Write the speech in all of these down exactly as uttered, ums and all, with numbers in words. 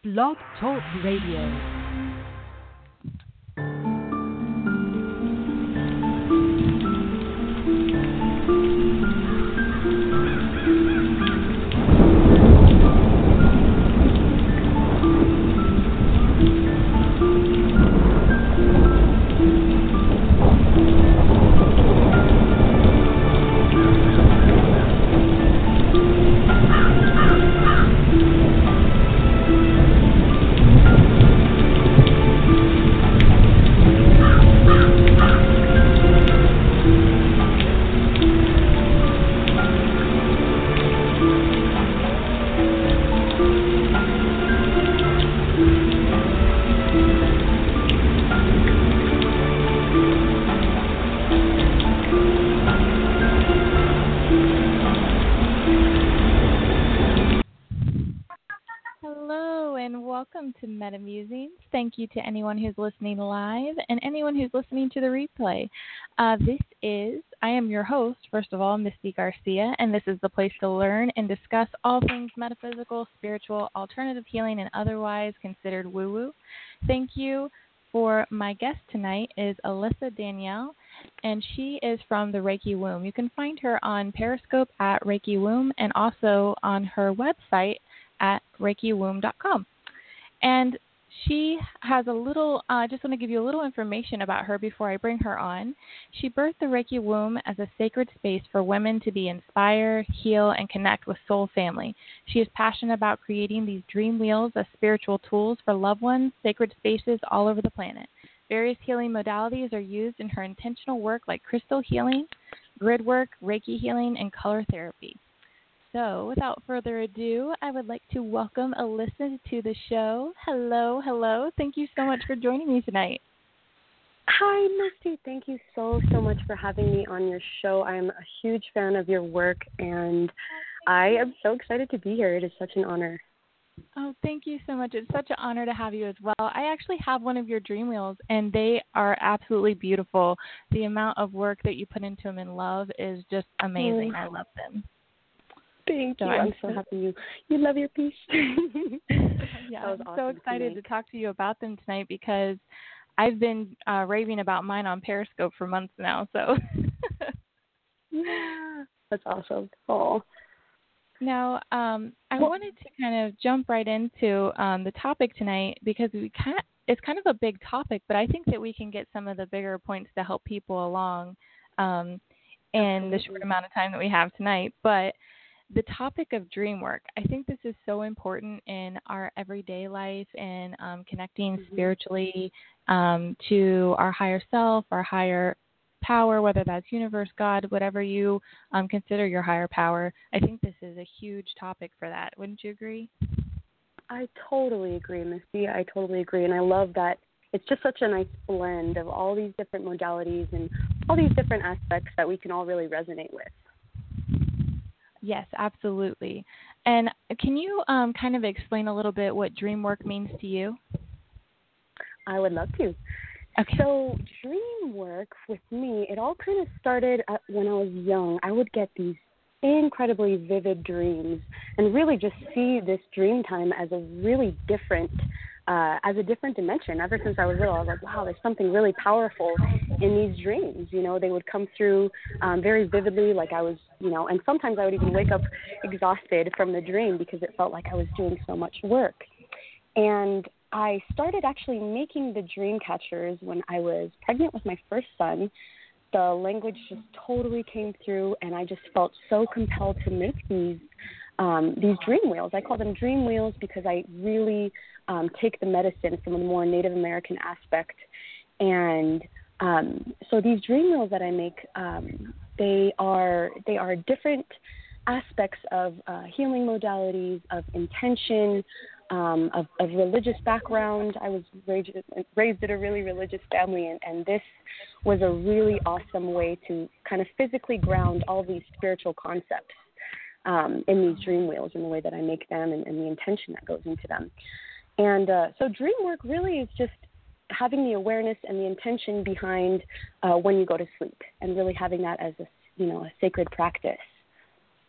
Blog Talk Radio. To Metamusings. Thank you to anyone who's listening live and anyone who's listening to the replay. Uh, this is, I am your host, first of all, Misty Garcia, and this is the place to learn and discuss all things metaphysical, spiritual, alternative healing, and otherwise considered woo-woo. Thank you for my guest tonight is Alyssa Danielle, and she is from the Reiki Womb. You can find her on Periscope at Reiki Womb and also on her website at reiki womb dot com. And she has a little, I uh, just want to give you a little information about her before I bring her on. She birthed the Reiki Womb as a sacred space for women to be inspired, heal, and connect with soul family. She is passionate about creating these dream wheels as spiritual tools for loved ones, sacred spaces all over the planet. Various healing modalities are used in her intentional work like crystal healing, grid work, Reiki healing, and color therapy. So, without further ado, I would like to welcome Alyssa to the show. Hello, hello. Thank you so much for joining me tonight. Hi, Misty. Thank you so, so much for having me on your show. I'm a huge fan of your work, and I am so excited to be here. It is such an honor. Oh, thank you so much. It's such an honor to have you as well. I actually have one of your dream wheels, and they are absolutely beautiful. The amount of work that you put into them in love is just amazing. Mm. I love them. Thank you. So I'm, I'm so happy you, you love your piece. Yeah, I'm awesome so excited to, to talk to you about them tonight because I've been uh, raving about mine on Periscope for months now. So yeah, that's awesome. Oh. Now, um, I well, wanted to kind of jump right into um, the topic tonight because we kind of, it's kind of a big topic, but I think that we can get some of the bigger points to help people along um, in the short amount of time that we have tonight. But the topic of dream work, I think this is so important in our everyday life and um, connecting mm-hmm. spiritually um, to our higher self, our higher power, whether that's universe, God, whatever you um, consider your higher power. I think this is a huge topic for that. Wouldn't you agree? I totally agree, Misty. I totally agree. And I love that it's just such a nice blend of all these different modalities and all these different aspects that we can all really resonate with. Yes, absolutely. And can you um, kind of explain a little bit what dream work means to you? I would love to. Okay. So dream work with me, it all kind of started at, when I was young. I would get these incredibly vivid dreams and really just see this dream time as a really different Uh, as a different dimension. Ever since I was little, I was like, wow, there's something really powerful in these dreams. You know, they would come through um, very vividly, like I was, you know, and sometimes I would even wake up exhausted from the dream because it felt like I was doing so much work. And I started actually making the dream catchers when I was pregnant with my first son. The language just totally came through, and I just felt so compelled to make these um, these dream wheels. I call them dream wheels because I really Um, take the medicine from a more Native American aspect. And um, so these dream wheels that I make, um, they are they are different aspects of uh, healing modalities, of intention, um, of, of religious background. I was raised, raised in a really religious family, and, and this was a really awesome way to kind of physically ground all these spiritual concepts um, in these dream wheels in the way that I make them and, and the intention that goes into them. And uh, so dream work really is just having the awareness and the intention behind uh, when you go to sleep and really having that as a, you know, a sacred practice.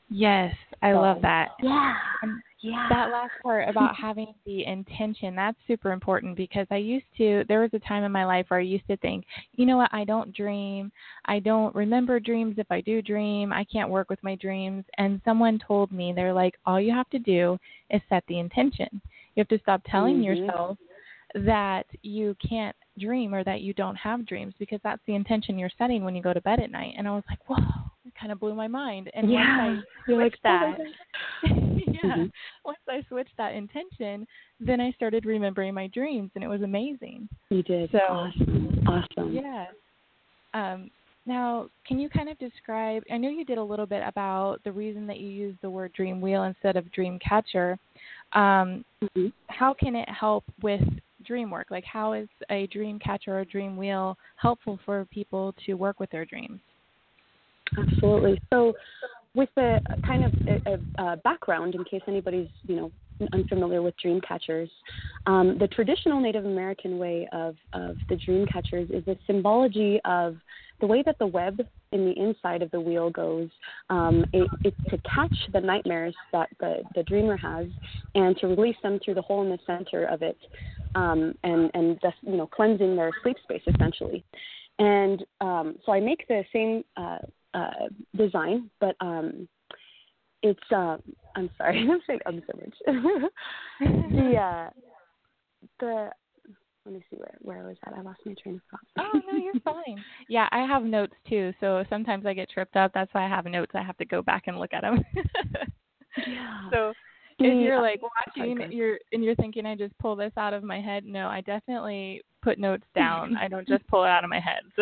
Yes, I So, love that. yeah, And yeah. that last part about having the intention, that's super important because I used to, there was a time in my life where I used to think, you know what, I don't dream. I don't remember dreams if I do dream. I can't work with my dreams. And someone told me, they're like, all you have to do is set the intention. You have to stop telling Mm-hmm. yourself that you can't dream or that you don't have dreams because that's the intention you're setting when you go to bed at night. And I was like, whoa, it kind of blew my mind. And Yeah. once I You're like, switched oh my that, God. yeah, Mm-hmm. once I switched that intention, then I started remembering my dreams, and it was amazing. You did. So, Awesome. Awesome. yeah. Um, now, can you kind of describe, I know you did a little bit about the reason that you use the word dream wheel instead of dream catcher. Um, Mm-hmm. how can it help with dream work? Like, how is a dream catcher or a dream wheel helpful for people to work with their dreams? Absolutely. So, with a kind of a, a background, in case anybody's you know unfamiliar with dream catchers, um, the traditional Native American way of of the dream catchers is the symbology of the way that the web in the inside of the wheel goes. Um, it, it's to catch the nightmares that the, the dreamer has and to release them through the hole in the center of it, um, and and just you know cleansing their sleep space essentially. And um, so I make the same uh, uh, design, but um, it's uh, I'm sorry, I'm saying um so much. the uh, the let me see where where I was at. I lost my train of thought. Oh, no, you're fine. Yeah, I have notes too, so sometimes I get tripped up. That's why I have notes. I have to go back and look at them. Yeah. So The, if you're uh, like sorry, watching, go ahead. you're and you're thinking I just pull this out of my head. No, I definitely put notes down. I don't just pull it out of my head. So.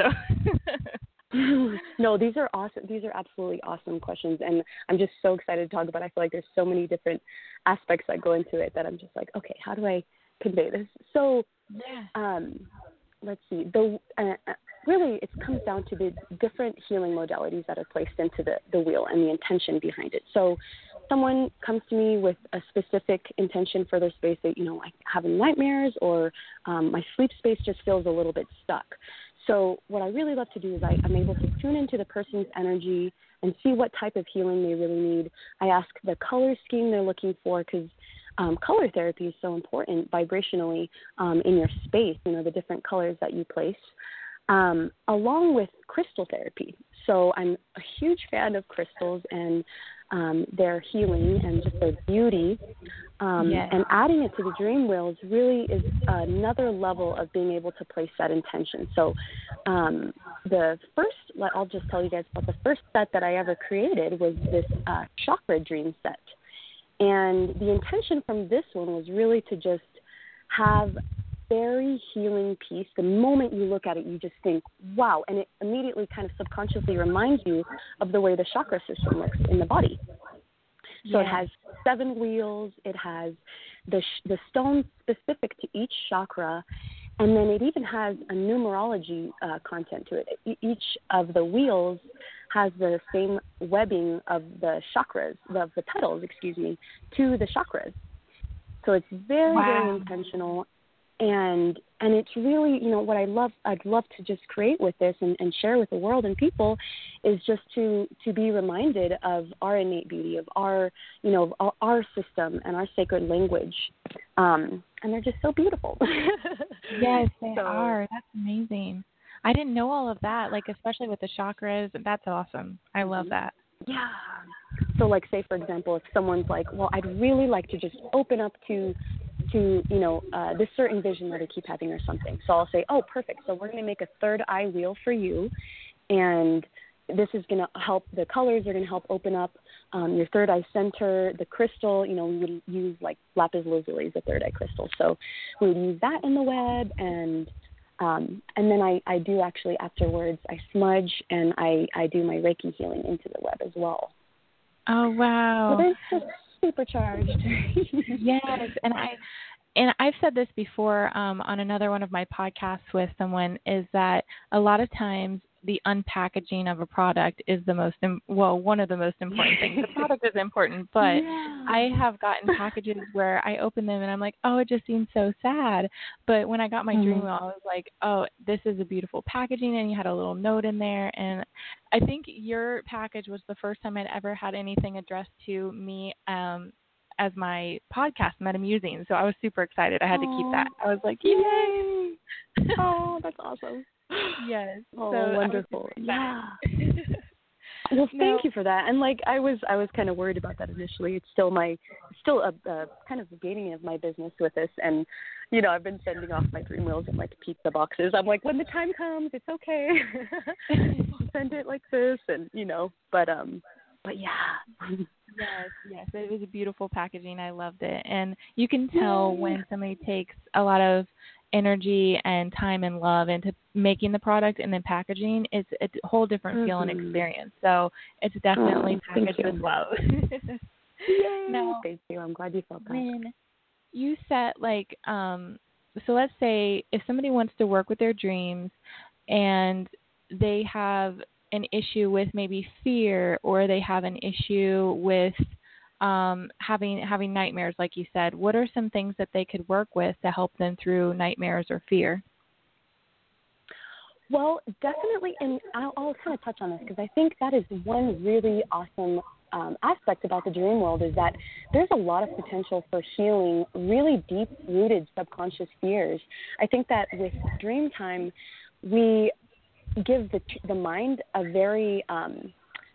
No, these are awesome. These are absolutely awesome questions, and I'm just so excited to talk about. I feel like there's so many different aspects that go into it that I'm just like, okay, how do I convey this? So, Yeah. um, let's see. The uh, really, it comes down to the different healing modalities that are placed into the the wheel and the intention behind it. So, someone comes to me with a specific intention for their space that, you know, like having nightmares or um, my sleep space just feels a little bit stuck. So what I really love to do is I, I'm able to tune into the person's energy and see what type of healing they really need. I ask the color scheme they're looking for because um, color therapy is so important vibrationally um, in your space, you know, the different colors that you place, um, along with crystal therapy. So I'm a huge fan of crystals and um, their healing and just their beauty. Um, Yes. And adding it to the dream wheels really is another level of being able to place that intention. So um, the first, I'll just tell you guys about the first set that I ever created was this uh, chakra dream set. And the intention from this one was really to just have very healing piece. The moment you look at it, you just think, wow. And it immediately kind of subconsciously reminds you of the way the chakra system works in the body. So Yes. it has seven wheels. It has the sh- the stones specific to each chakra, and then it even has a numerology uh, content to it. E- each of the wheels has the same webbing of the chakras, of the petals, excuse me, to the chakras. So it's very, Wow. very intentional. And and it's really, you know, what I love, I'd love to just create with this and, and share with the world and people is just to, to be reminded of our innate beauty, of our, you know, our, our system and our sacred language. Um, and they're just so beautiful. Yes, they so, are. That's amazing. I didn't know all of that, like especially with the chakras. That's awesome. I love that. Yeah. So like, say, for example, if someone's like, well, I'd really like to just open up to to, you know, uh, this certain vision that I keep having or something. So I'll say, oh, perfect. So we're going to make a third eye wheel for you. And this is going to help, the colors are going to help open up um, your third eye center, the crystal, you know, we would use like lapis lazuli as a third eye crystal. So we would use that in the web. And um, and then I, I do actually afterwards, I smudge and I, I do my Reiki healing into the web as well. Oh, wow. So they're just supercharged. Yes, and I and I've said this before um, on another one of my podcasts with someone is that a lot of times the unpackaging of a product is the most, Im- well, one of the most important things. The product is important, but yeah. I have gotten packages where I open them and I'm like, oh, it just seems so sad. But when I got my mm-hmm. dream wheel, I was like, oh, this is a beautiful packaging, and you had a little note in there. And I think your package was the first time I'd ever had anything addressed to me um, as my podcast, Metamusing. So I was super excited. I had Aww. to keep that. I was like, yay! Oh, that's awesome. Yes. Oh, so wonderful. Yeah. Well, thank no. you for that. And like I was, I was kind of worried about that initially. It's still my, still a, a kind of the beginning of my business with this, and you know, I've been sending off my dream wheels in like pizza boxes. I'm like, when the time comes, it's okay. I'll send it like this, and you know, but um, but yeah. Yes, yes, it was a beautiful packaging. I loved it, and you can tell yeah. when somebody takes a lot of energy and time and love into making the product and then packaging. It's, it's a whole different mm-hmm. feel and experience. So it's definitely oh, packaged with love. Yay! Now, thank you. I'm glad you felt that. When you set like, um, so let's say if somebody wants to work with their dreams and they have an issue with maybe fear, or they have an issue with um, having having nightmares, like you said, what are some things that they could work with to help them through nightmares or fear? Well, definitely, and I'll, I'll kind of touch on this because I think that is one really awesome um, aspect about the dream world, is that there's a lot of potential for healing really deep-rooted subconscious fears. I think that with Dreamtime, we give the the mind a very um,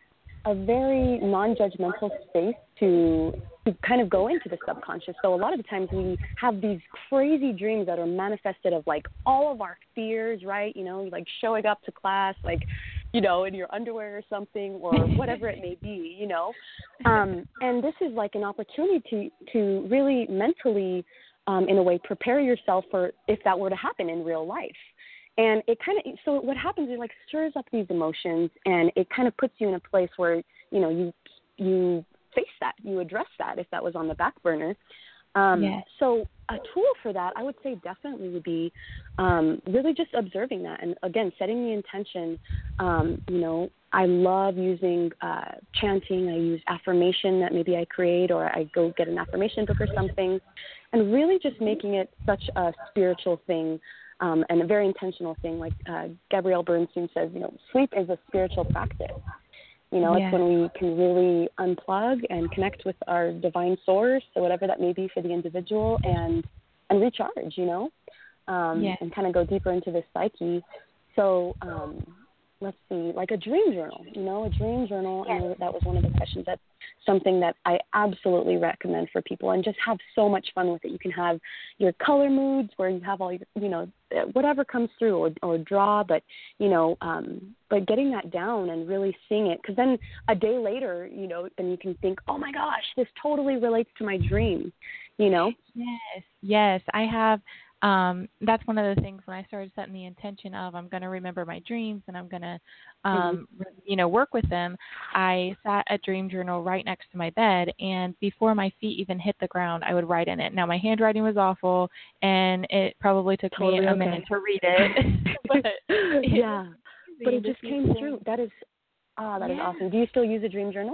a very non-judgmental space to to kind of go into the subconscious. So a lot of the times we have these crazy dreams that are manifested of like all of our fears, right? You know, like showing up to class, like, you know, in your underwear or something, or whatever it may be, you know. Um, and this is like an opportunity to to really mentally, um, in a way, prepare yourself for if that were to happen in real life. And it kind of, so what happens is it like stirs up these emotions, and it kind of puts you in a place where, you know, you you face that, you address that if that was on the back burner. Um, yes. So a tool for that, I would say definitely would be um, really just observing that. And again, setting the intention. Um, you know, I love using uh, chanting. I use affirmation that maybe I create, or I go get an affirmation book or something, and really just making it such a spiritual thing. Um, and a very intentional thing, like uh, Gabrielle Bernstein says, you know, sleep is a spiritual practice. You know, yes. It's when we can really unplug and connect with our divine source, or whatever that may be for the individual, and and recharge, you know, um, yes. and kind of go deeper into the psyche. So um, let's see, like a dream journal, you know, a dream journal. Yes. I know that was one of the questions. That's something that I absolutely recommend for people, and just have so much fun with it. You can have your color moods where you have all your, you know, whatever comes through, or, or draw, but, you know, um, but getting that down and really seeing it, because then a day later, you know, then you can think, oh my gosh, this totally relates to my dream, you know? Yes, yes, I have. Um, that's one of the things when I started setting the intention of I'm going to remember my dreams and I'm going to, um, mm-hmm. you know, work with them. I sat a dream journal right next to my bed, and before my feet even hit the ground, I would write in it. Now, my handwriting was awful, and it probably took totally me a okay. minute to read it. but it yeah, but it just came through. That is, ah, that yeah. is awesome. Do you still use a dream journal?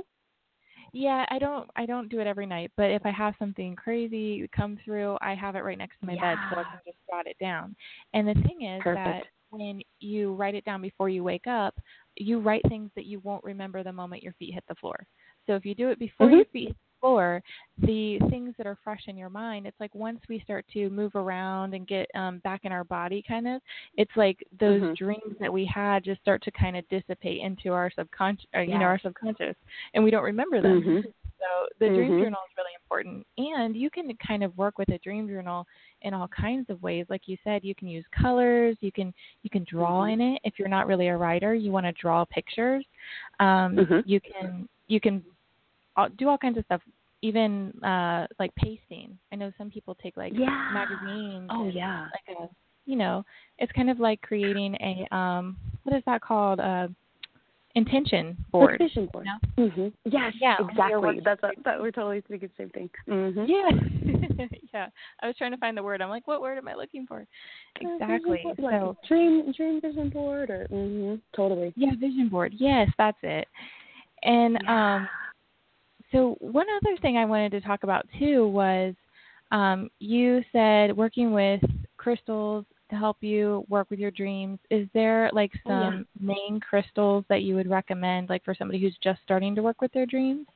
Yeah, I don't I don't do it every night, but if I have something crazy come through, I have it right next to my yeah. bed so I can just jot it down. And the thing is Perfect. that when you write it down before you wake up, you write things that you won't remember the moment your feet hit the floor. So if you do it before mm-hmm. your feet hit the floor, the things that are fresh in your mind, it's like once we start to move around and get um, back in our body kind of, it's like those mm-hmm. dreams that we had just start to kind of dissipate into our subconscious, or, you yeah. know, our subconscious, and we don't remember them. Mm-hmm. So the mm-hmm. dream journal is really important, and you can kind of work with a dream journal in all kinds of ways. Like you said, you can use colors, you can you can draw mm-hmm. in it. If you're not really a writer, you want to draw pictures. Um, mm-hmm. You can you can do all kinds of stuff, even uh, like pasting. I know some people take like yeah. magazines. Oh yeah. Like a, you know, it's kind of like creating a um, what is that called? Uh, intention Like board. vision board. You know? Mhm. Yes, Yeah, exactly. That's a, that we're totally thinking the same thing. Mhm. Yeah. Yeah. I was trying to find the word. I'm like, what word am I looking for? Exactly. Vision board, like So, dream dream vision board or mhm. Totally. yeah, vision board. Yes, that's it. And Yeah. um, so one other thing I wanted to talk about too was um, you said working with crystals to help you work with your dreams. Is there like Oh yeah. some main crystals that you would recommend, like for somebody who's just starting to work with their dreams?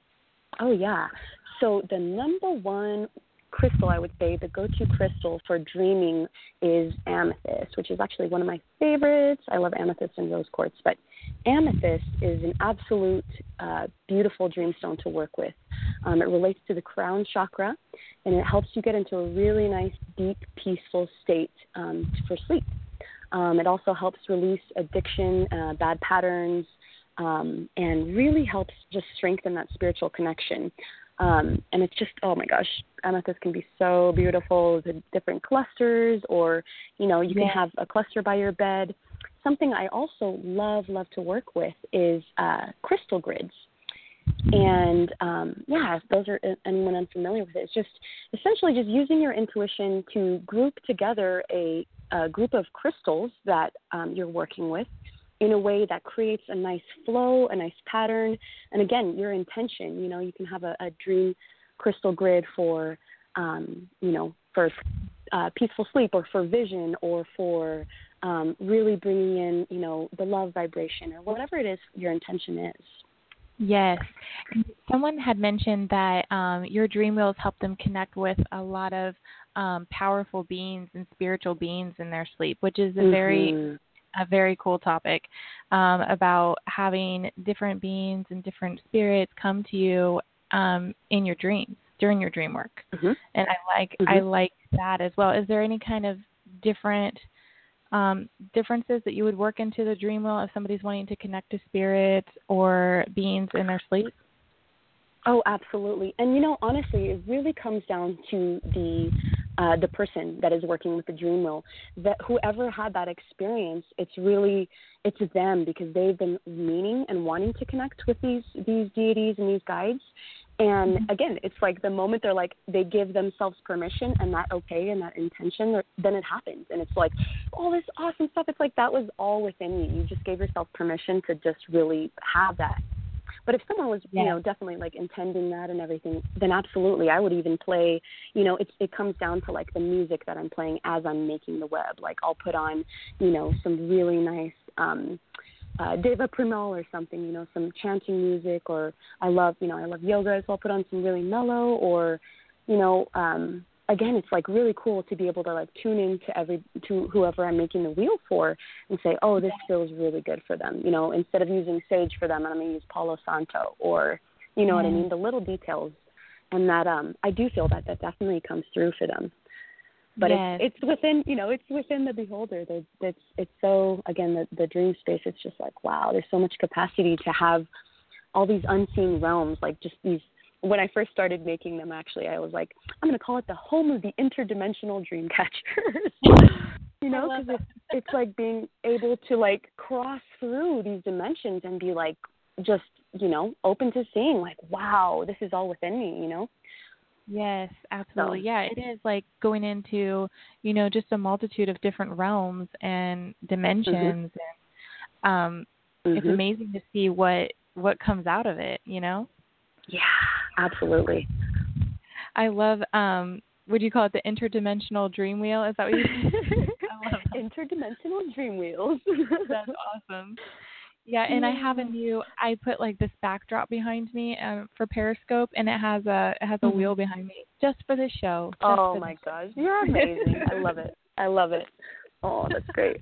Oh yeah. So the number one crystal, I would say, the go-to crystal for dreaming is amethyst, which is actually one of my favorites. I love amethyst and rose quartz, but amethyst is an absolute uh, beautiful dreamstone to work with. Um, it relates to the crown chakra, and it helps you get into a really nice, deep, peaceful state um, for sleep. Um, it also helps release addiction, uh, bad patterns, um, and really helps just strengthen that spiritual connection. Um, and it's just, oh my gosh, amethyst can be so beautiful, the different clusters, or, you know, you Yeah. can have a cluster by your bed. Something I also love, love to work with is uh, crystal grids. And, um, yeah, if those are anyone unfamiliar with it, it's just essentially just using your intuition to group together a, a group of crystals that um, you're working with in a way that creates a nice flow, a nice pattern. And again, your intention, you know, you can have a, a dream crystal grid for, um, you know, for uh, peaceful sleep or for vision or for um, really bringing in, you know, the love vibration or whatever it is your intention is. Yes. And someone had mentioned that um, your dream wheels help them connect with a lot of um, powerful beings and spiritual beings in their sleep, which is a very Mm-hmm. a very cool topic um, about having different beings and different spirits come to you um, in your dreams during your dream work. Mm-hmm. And I like Mm-hmm. I like that as well. Is there any kind of different um, differences that you would work into the dream wheel if somebody's wanting to connect to spirits or beings in their sleep? Oh, absolutely. And, you know, honestly, it really comes down to the uh, the person that is working with the dream wheel. That whoever had that experience, it's really, it's them because they've been meaning and wanting to connect with these, these deities and these guides. And again, it's like the moment they're like, they give themselves permission and that okay and that intention, then it happens. And it's like, all this awesome stuff. It's like that was all within you. You just gave yourself permission to just really have that. But if someone was, Yeah. you know, definitely like intending that and everything, then absolutely, I would even play, you know, it's, it comes down to like the music that I'm playing as I'm making the web. Like I'll put on, you know, some really nice um, uh, Deva Premal or something, you know, some chanting music, or I love, you know, I love yoga, so I'll put on some really mellow, or, you know, um, again, it's like really cool to be able to like tune in to every, to whoever I'm making the wheel for and say, oh, this feels really good for them. You know, instead of using sage for them, I'm going to use Palo Santo, or, you know Yeah. what I mean? The little details. And that, um, I do feel that that definitely comes through for them. But Yes. it's, it's within, you know, it's within the beholder. It's, it's, it's so, again, the, the dream space, it's just like, wow, there's so much capacity to have all these unseen realms, like just these. When I first started making them, actually, I was like, I'm going to call it the home of the interdimensional dream catchers. You know, because it's, it's like being able to like cross through these dimensions and be like, just, you know, open to seeing like, wow, this is all within me, you know? Yes, absolutely. So. Yeah, it is like going into, you know, just a multitude of different realms and dimensions. Mm-hmm. And um, Mm-hmm. it's amazing to see what, what comes out of it, you know? Yeah, absolutely. I love, um, would you call it the interdimensional dream wheel? Is that what you I love that. Interdimensional dream wheels. That's awesome. Yeah, and I have a new, I put like this backdrop behind me um, for Periscope, and it has a it has a wheel behind me just for this show. Just Oh for my this gosh, show. you're amazing. I love it. I love it. Oh, that's great.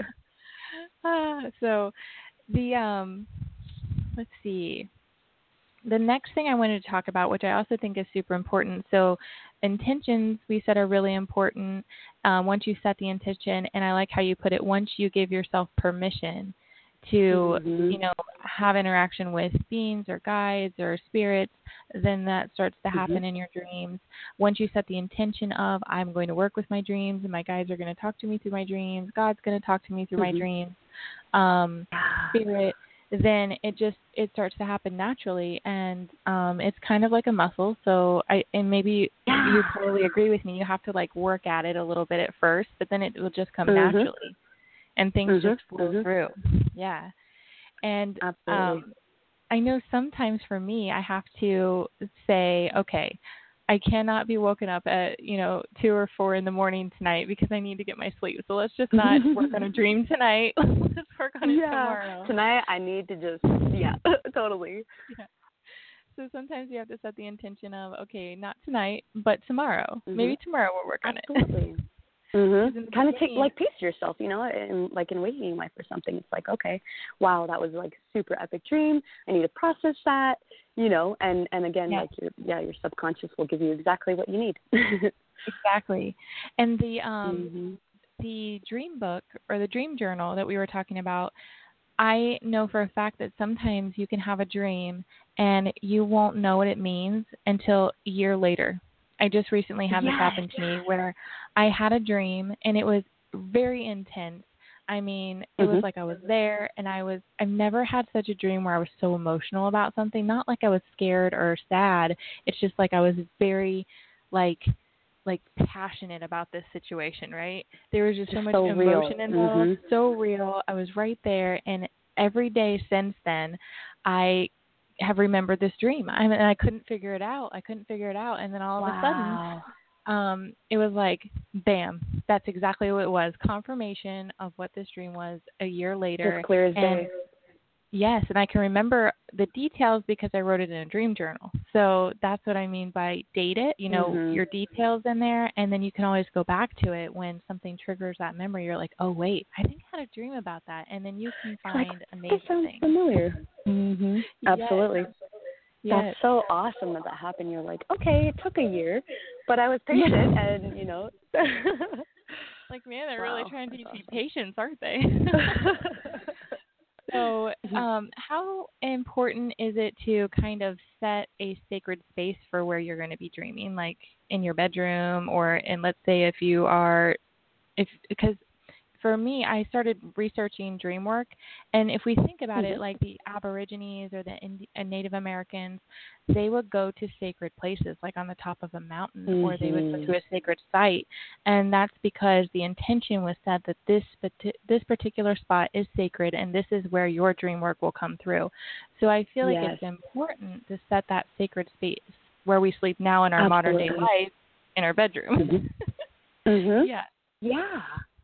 uh, so the, um, let's see. The next thing I wanted to talk about, which I also think is super important, so intentions we said are really important um, once you set the intention, and I like how you put it, once you give yourself permission to, mm-hmm. you know, have interaction with beings or guides or spirits, then that starts to happen mm-hmm. in your dreams. Once you set the intention of, I'm going to work with my dreams, and my guides are going to talk to me through my dreams, God's going to talk to me through mm-hmm. my dreams, um, spirit, then it just it starts to happen naturally, and um it's kind of like a muscle. So I and maybe Yeah. you totally agree with me. You have to like work at it a little bit at first, but then it will just come Mhm. naturally, and things Mhm. just flow Mhm. through. Yeah, and Absolutely. um I know sometimes for me, I have to say, okay, I cannot be woken up at, you know, two or four in the morning tonight because I need to get my sleep. So let's just not work on a dream tonight. Let's work on it Yeah. tomorrow. Tonight I need to just yeah, totally. Yeah. So sometimes you have to set the intention of, okay, not tonight, but tomorrow. Mhm. Maybe tomorrow we'll work on it. Absolutely. Because in Mhm. the Kind of take beginning, like pace yourself, you know, and like in waking life or something. It's like, okay, wow, that was like a super epic dream. I need to process that, you know, and and again, yeah, like your yeah, your subconscious will give you exactly what you need. exactly. And the um Mhm. the dream book or the dream journal that we were talking about, I know for a fact that sometimes you can have a dream and you won't know what it means until a year later. I just recently had this Yes. happen to me where I had a dream and it was very intense. I mean, it was Mhm. like I was there and I was I've never had such a dream where I was so emotional about something. Not like I was scared or sad. It's just like I was very like like passionate about this situation, right? There was just so Just much so real. emotion involved, Mhm. so real. I was right there, and every day since then, I have remembered this dream. I mean, I couldn't figure it out. I couldn't figure it out, and then all of a sudden, Wow. um, it was like, bam, that's exactly what it was. Confirmation of what this dream was a year Just later, clear as and day. yes, and I can remember the details because I wrote it in a dream journal. So that's what I mean by date it, you know, Mhm. your details in there, and then you can always go back to it when something triggers that memory. You're like, oh, wait, I think I had a dream about that. And then you can It's like find this amazing sounds things. familiar. Mhm. Yes, Absolutely. That's yes. so awesome that that happened. You're like, okay, it took a year, but I was Yes. patient, and you know. Like, man, they're really Wow, trying to that's teach you awesome. patience, aren't they? So, um, how important is it to kind of set a sacred space for where you're going to be dreaming, like in your bedroom, or in, let's say, if you are, if because for me, I started researching dream work, and if we think about Mhm. it, like the Aborigines or the Indi- uh, Native Americans, they would go to sacred places, like on the top of a mountain, or they would go Mhm. to a sacred site, and that's because the intention was set that this parti- this particular spot is sacred, and this is where your dream work will come through. So I feel like Yes, it's important to set that sacred space where we sleep now in our modern day absolutely. life in our bedroom. Mhm. Mhm. Yeah. Yeah,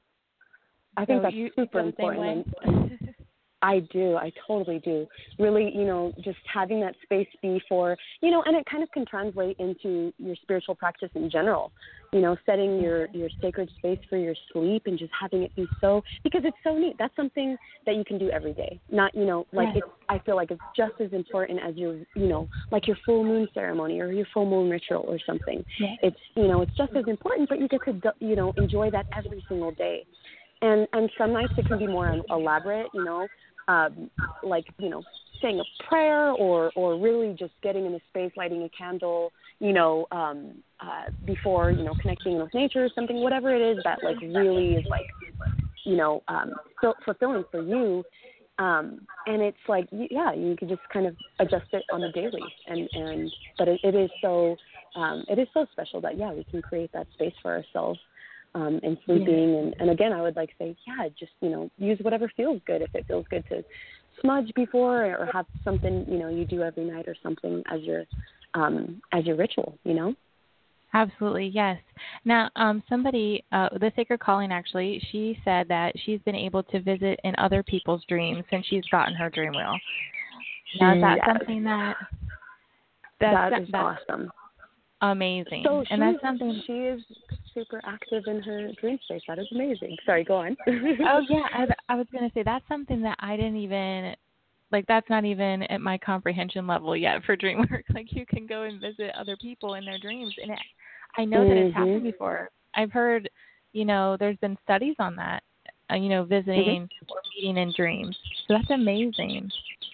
I think So that's you, you super feel the same important, way? and and I do. I totally do. Really, you know, just having that space be for, you know, and it kind of can translate into your spiritual practice in general. You know, setting your your sacred space for your sleep and just having it be so, because it's so neat. That's something that you can do every day. Not, you know, like Yes. it's. I feel like it's just as important as your, you know, like your full moon ceremony or your full moon ritual or something. Yes. It's, you know, it's just as important, but you get to, you know, enjoy that every single day. And and some nights it can be more elaborate, you know, um, like, you know, saying a prayer or or really just getting in a space, lighting a candle, you know, um, uh, before, you know, connecting with nature or something, whatever it is that like really is like, you know, um, ful- fulfilling for you. Um, and it's like, y- yeah, you can just kind of adjust it on a daily. And, and but it, it is so, um, it is so special that, yeah, we can create that space for ourselves um, and Yes. sleeping. And, and again, I would like say, yeah, just, you know, use whatever feels good. If it feels good to smudge before or have something, you know, you do every night or something as your, um, as your ritual, you know? Absolutely, yes. Now, um, somebody, uh, the Sacred Calling, actually, she said that she's been able to visit in other people's dreams since she's gotten her dream wheel. Now, is that Yes, something that that's that is that's awesome. amazing, So and she's that's something. she is super active in her dream space. That is amazing. Sorry, go on. Oh yeah, I, I was gonna say that's something that I didn't even like. That's not even at my comprehension level yet for dream work. Like you can go and visit other people in their dreams, and it, I know that it's Mhm. happened before. I've heard, you know, there's been studies on that. Uh, you know, Mhm. visiting or meeting in dreams. So that's amazing.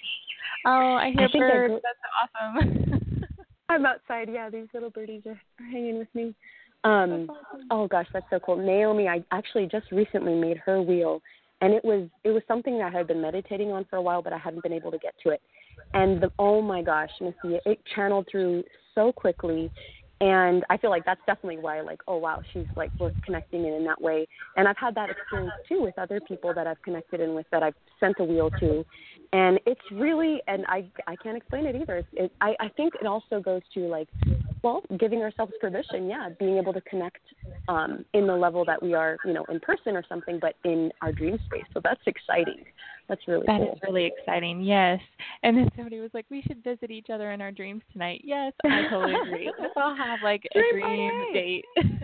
Oh, I I hear think I birds. go. That's awesome. I'm outside. Yeah, these little birdies are, are hanging with me. That's Um. awesome. Oh gosh, that's so cool. Naomi, I actually just recently made her wheel, and it was it was something that I had been meditating on for a while, but I hadn't been able to get to it. And the, oh my gosh, Missy, it channeled through so quickly. And I feel like that's definitely why, like, oh, wow, she's, like, we're connecting in, in that way. And I've had that experience, too, with other people that I've connected in with that I've sent a wheel to. And it's really, and I I can't explain it either. It, I, I think it also goes to, like, well, giving ourselves permission, yeah, being able to connect um, in the level that we are, you know, in person or something, but in our dream space. So that's exciting. That's really That cool. That is really exciting, yes. And then somebody was like, we should visit each other in our dreams tonight. Yes, I totally agree. Let's all have, like, a dream, dream date.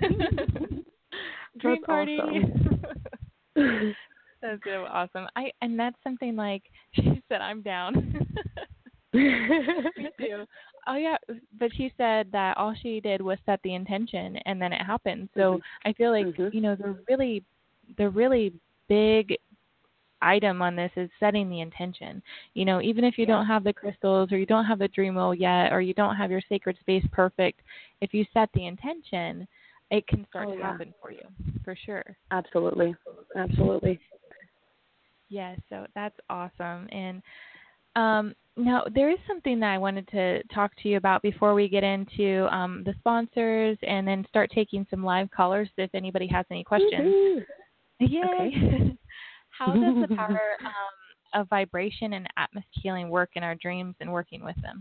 Dream that's party. Awesome. That's so awesome. I And that's something like, she said, I'm down. Me too. Oh, yeah, but she said that all she did was set the intention, and then it happened. So mm-hmm. I feel like, mm-hmm. you know, the really, the really big item on this is setting the intention. You know, even if you yeah. don't have the crystals or you don't have the dream wheel yet or you don't have your sacred space perfect, if you set the intention, it can start oh, to yeah. happen for you, for sure. Absolutely. Absolutely. Yes, so that's awesome. And um, now there is something that I wanted to talk to you about before we get into um, the sponsors and then start taking some live callers if anybody has any questions. Mm-hmm. Yay! Okay. How does the power um, of vibration and atmosphere healing work in our dreams and working with them?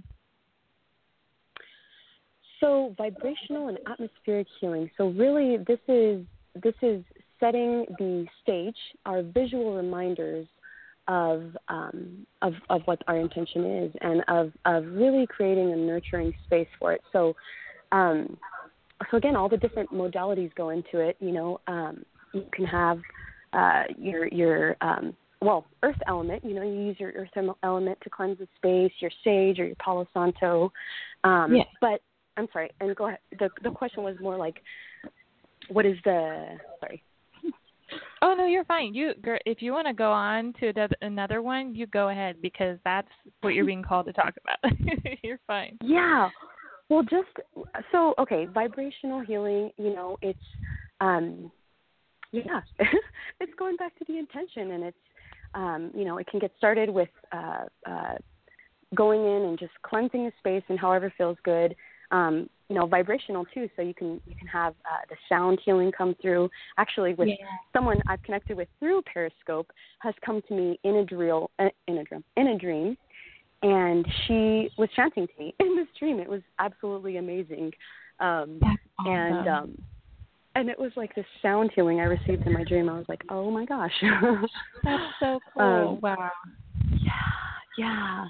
So vibrational and atmospheric healing. So really, this is this is setting the stage, our visual reminders of um, of of what our intention is, and of of really creating a nurturing space for it. So, um, so again, all the different modalities go into it. You know, um, you can have Uh, your your um, well earth element. You know, you use your earth element to cleanse the space. Your sage or your Palo Santo. Um, yes. But I'm sorry. And go ahead. The the question was more like, what is the sorry? Oh no, you're fine. You if you want to go on to another one, you go ahead because that's what you're being called to talk about. You're fine. Yeah. Well, just so okay, vibrational healing. You know, it's. Um, Yeah, it's going back to the intention, and it's, um, you know, it can get started with uh, uh, going in and just cleansing the space and however feels good. Um, you know, vibrational too, so you can you can have uh, the sound healing come through. Actually, with yeah. someone I've connected with through Periscope has come to me in a drill uh, in a dream in a dream, and she was chanting to me in this dream. It was absolutely amazing, um, That's awesome. and. Um, And it was like this sound healing I received in my dream. I was like, oh, my gosh. That's so cool. Um, wow. Yeah, yeah.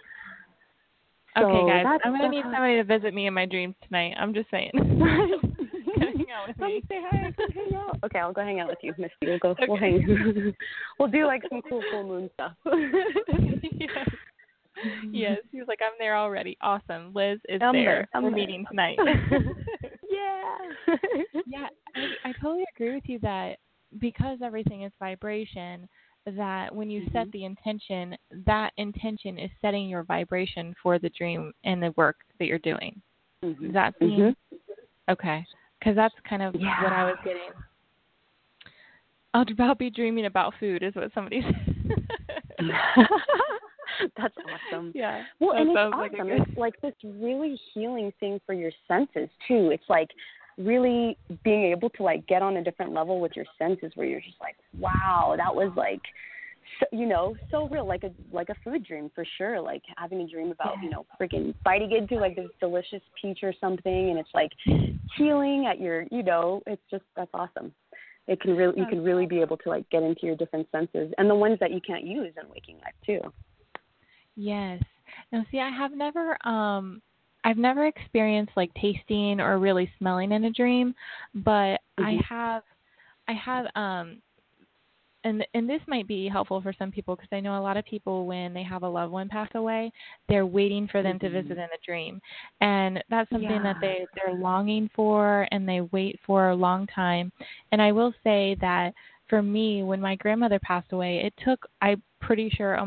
So okay, guys, I'm going to need somebody to visit me in my dreams tonight. I'm just saying. Hang out with me. Say hi. Hang out. Okay, I'll go hang out with you, Misty. We'll go. Okay. We'll hang. We'll do like some cool full moon stuff. Yes. Yes. He was like, I'm there already. Awesome. Liz is I'm there. there. I'm We're there. meeting tonight. Yeah. Yeah. I, I totally agree with you that because everything is vibration, that when you mm-hmm. set the intention, that intention is setting your vibration for the dream and the work that you're doing. Mm-hmm. Does that seem? Mm-hmm. Okay. Because that's kind of yeah. what I was getting. I'll about be dreaming about food is what somebody said. That's awesome. Yeah. Well, and it's awesome. Like it's like this really healing thing for your senses too. It's like really being able to like get on a different level with your senses, where you're just like, wow, that was like, so, you know, so real, like a like a food dream for sure. Like having a dream about, you know, freaking biting into like this delicious peach or something, and it's like healing at your, you know, it's just that's awesome. It can really you can really be able to like get into your different senses, and the ones that you can't use in waking life too. Yes. Now, see, I have never, um, I've never experienced like tasting or really smelling in a dream, but mm-hmm. I have, I have, um, and and this might be helpful for some people because I know a lot of people when they have a loved one pass away, they're waiting for them mm-hmm. to visit in a dream, and that's something yeah. that they they're longing for and they wait for a long time. And I will say that for me, when my grandmother passed away, it took, I'm pretty sure, um,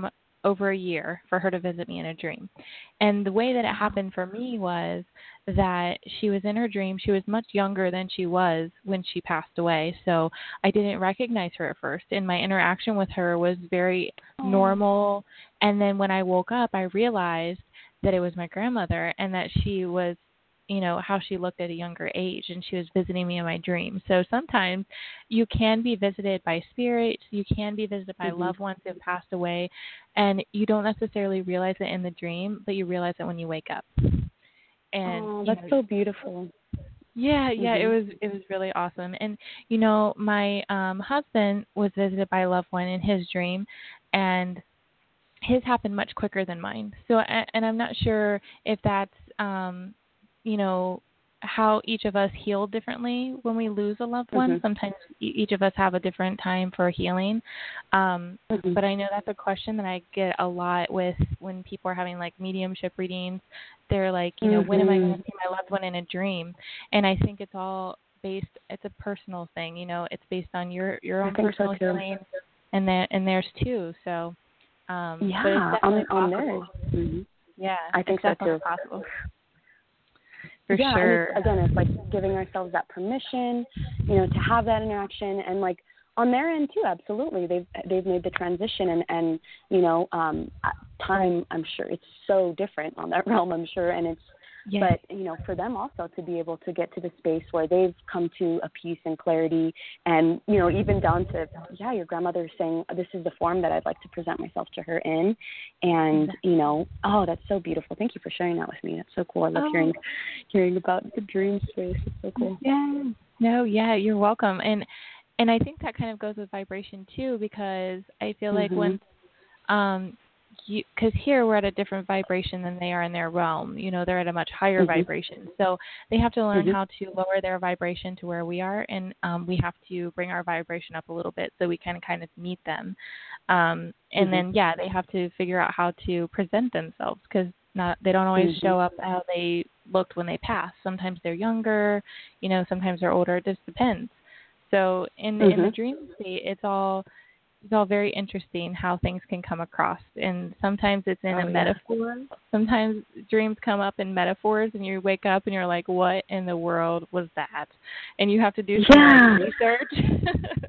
over a year for her to visit me in a dream. And the way that it happened for me was that she was in her dream. She was much younger than she was when she passed away. So I didn't recognize her at first. And my interaction with her was very oh. normal. And then when I woke up, I realized that it was my grandmother and that she was, you know, how she looked at a younger age, and she was visiting me in my dreams. So sometimes you can be visited by spirits, you can be visited by mm-hmm. loved ones who have passed away, and you don't necessarily realize it in the dream, but you realize it when you wake up. And oh, that's you know, so beautiful. Yeah, yeah, mm-hmm. it was it was really awesome. And you know, my um husband was visited by a loved one in his dream, and his happened much quicker than mine. So, and I'm not sure if that's um you know, how each of us heal differently when we lose a loved one. Mm-hmm. Sometimes each of us have a different time for healing. Um, mm-hmm. But I know that's a question that I get a lot with when people are having like mediumship readings. They're like, you know, mm-hmm. when am I going to see my loved one in a dream? And I think it's all based, it's a personal thing, you know, it's based on your, your own personal so healing and that, and theirs too. So, um, yeah, but it's definitely on, possible. on theirs. Mm-hmm. Yeah, I think it's so definitely too. possible. For yeah, sure. And it's, again, it's like giving ourselves that permission, you know, to have that interaction, and like on their end too. Absolutely, they've they've made the transition, and and you know, um, time. I'm sure it's so different on that realm. I'm sure, and it's. Yeah. But, you know, for them also to be able to get to the space where they've come to a peace and clarity, and, you know, even down to, yeah, your grandmother saying, this is the form that I'd like to present myself to her in. And, you know, oh, that's so beautiful. Thank you for sharing that with me. That's so cool. I love oh. hearing hearing about the dream space. It's so cool. Yeah. No, yeah, you're welcome. And and I think that kind of goes with vibration, too, because I feel like mm-hmm. when um, – because here we're at a different vibration than they are in their realm. You know, they're at a much higher mm-hmm. vibration. So they have to learn mm-hmm. how to lower their vibration to where we are, and um, we have to bring our vibration up a little bit so we can kind of meet them. Um, and mm-hmm. then, yeah, they have to figure out how to present themselves, because not they don't always mm-hmm. show up how they looked when they passed. Sometimes they're younger, you know, sometimes they're older. It just depends. So in, mm-hmm. in the dream state, it's all... It's all very interesting how things can come across. And sometimes it's in oh, a yeah. metaphor. Sometimes dreams come up in metaphors, and you wake up and you're like, what in the world was that? And you have to do some yeah. research.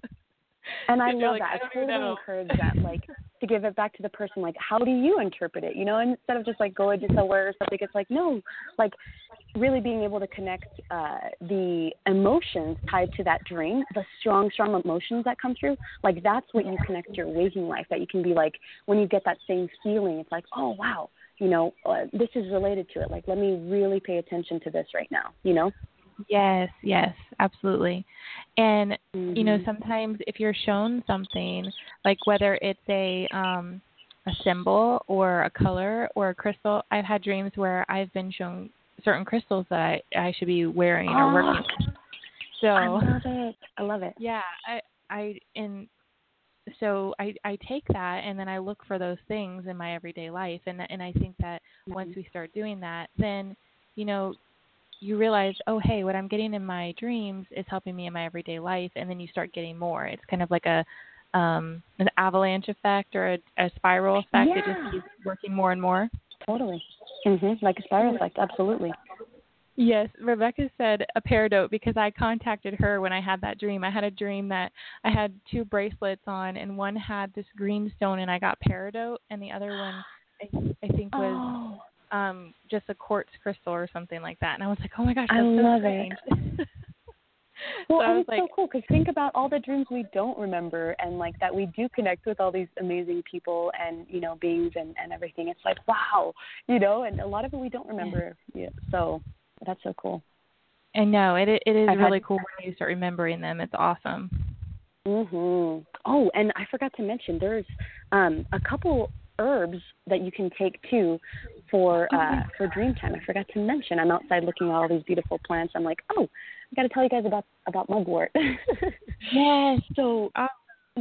And I love like, that. I, I totally encourage that, like, to give it back to the person, like, how do you interpret it? You know, instead of just, like, going to somewhere or something, it's like, no, like, really being able to connect uh, the emotions tied to that dream, the strong, strong emotions that come through, like, that's what you connect to your waking life, that you can be like, when you get that same feeling, it's like, oh, wow, you know, uh, this is related to it. Like, let me really pay attention to this right now, you know? Yes, yes, absolutely. And, mm-hmm. you know, sometimes if you're shown something, like whether it's a um, a symbol or a color or a crystal, I've had dreams where I've been shown certain crystals that I, I should be wearing oh, or working with. So I love it. I love it. Yeah, I, I, and so I, I take that and then I look for those things in my everyday life. And, and I think that mm-hmm. once we start doing that, then, you know, you realize, oh, hey, what I'm getting in my dreams is helping me in my everyday life, and then you start getting more. It's kind of like a um, an avalanche effect or a, a spiral effect. Yeah. It just keeps working more and more. Totally. Mm-hmm. Like a spiral effect, absolutely. Yes, Rebecca said a peridot because I contacted her when I had that dream. I had a dream that I had two bracelets on, and one had this green stone, and I got peridot, and the other one I, I think was... Oh. Um, just a quartz crystal or something like that. And I was like, oh my gosh, that's I so love strange. it. so Well, I and was it's like, so cool because think about all the dreams we don't remember, and like that we do connect with all these amazing people and, you know, beings and, and everything. It's like, wow, you know, and a lot of it we don't remember. Yeah. So that's so cool. And no, it it is I've really had... cool when you start remembering them. It's awesome. Mhm. Oh, and I forgot to mention there's um, a couple herbs that you can take too for uh, for dream time. I forgot to mention. I'm outside looking at all these beautiful plants. I'm like, oh, I got to tell you guys about about mugwort. Yes. So, uh,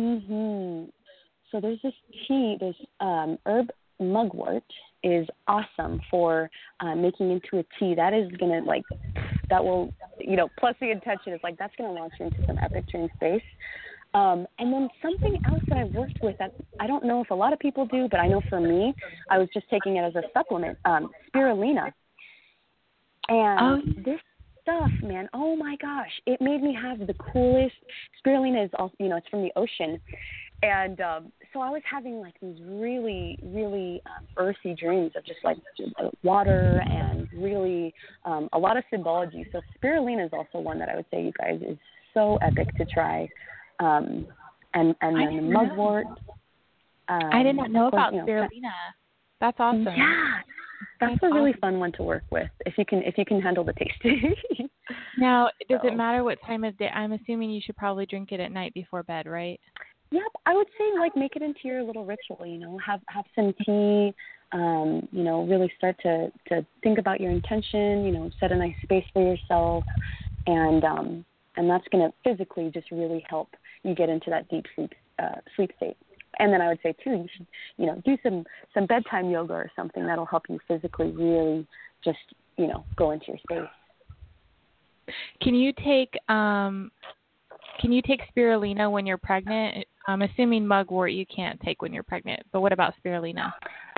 mhm. So there's this tea. This um, herb mugwort is awesome for uh, making into a tea. That is gonna like that will you know plus the intention is like that's gonna launch you into some epic dream space. Um, and then something else that I've worked with that I don't know if a lot of people do, but I know for me, I was just taking it as a supplement, um, spirulina. And Oh. this stuff, man, oh my gosh, it made me have the coolest. Spirulina is also, you know, it's from the ocean. And um, so I was having like these really, really um, earthy dreams of just like water and really um, a lot of symbology. So spirulina is also one that I would say, you guys, is so epic to try. Um, and and then the mugwort. Um, I did not know course, about you know, spirulina. That's awesome. Yeah, that's, that's a really awesome. fun one to work with if you can if you can handle the taste. Now, does so. it matter what time of day? I'm assuming you should probably drink it at night before bed, right? Yep, I would say like make it into your little ritual. You know, have have some tea. Um, you know, really start to to think about your intention. You know, set a nice space for yourself, and um, and that's going to physically just really help you get into that deep sleep uh, sleep state. And then I would say too, you should, you know, do some some bedtime yoga or something that'll help you physically really just, you know, go into your space. Can you take um, can you take spirulina when you're pregnant? I'm assuming mugwort you can't take when you're pregnant, but what about spirulina?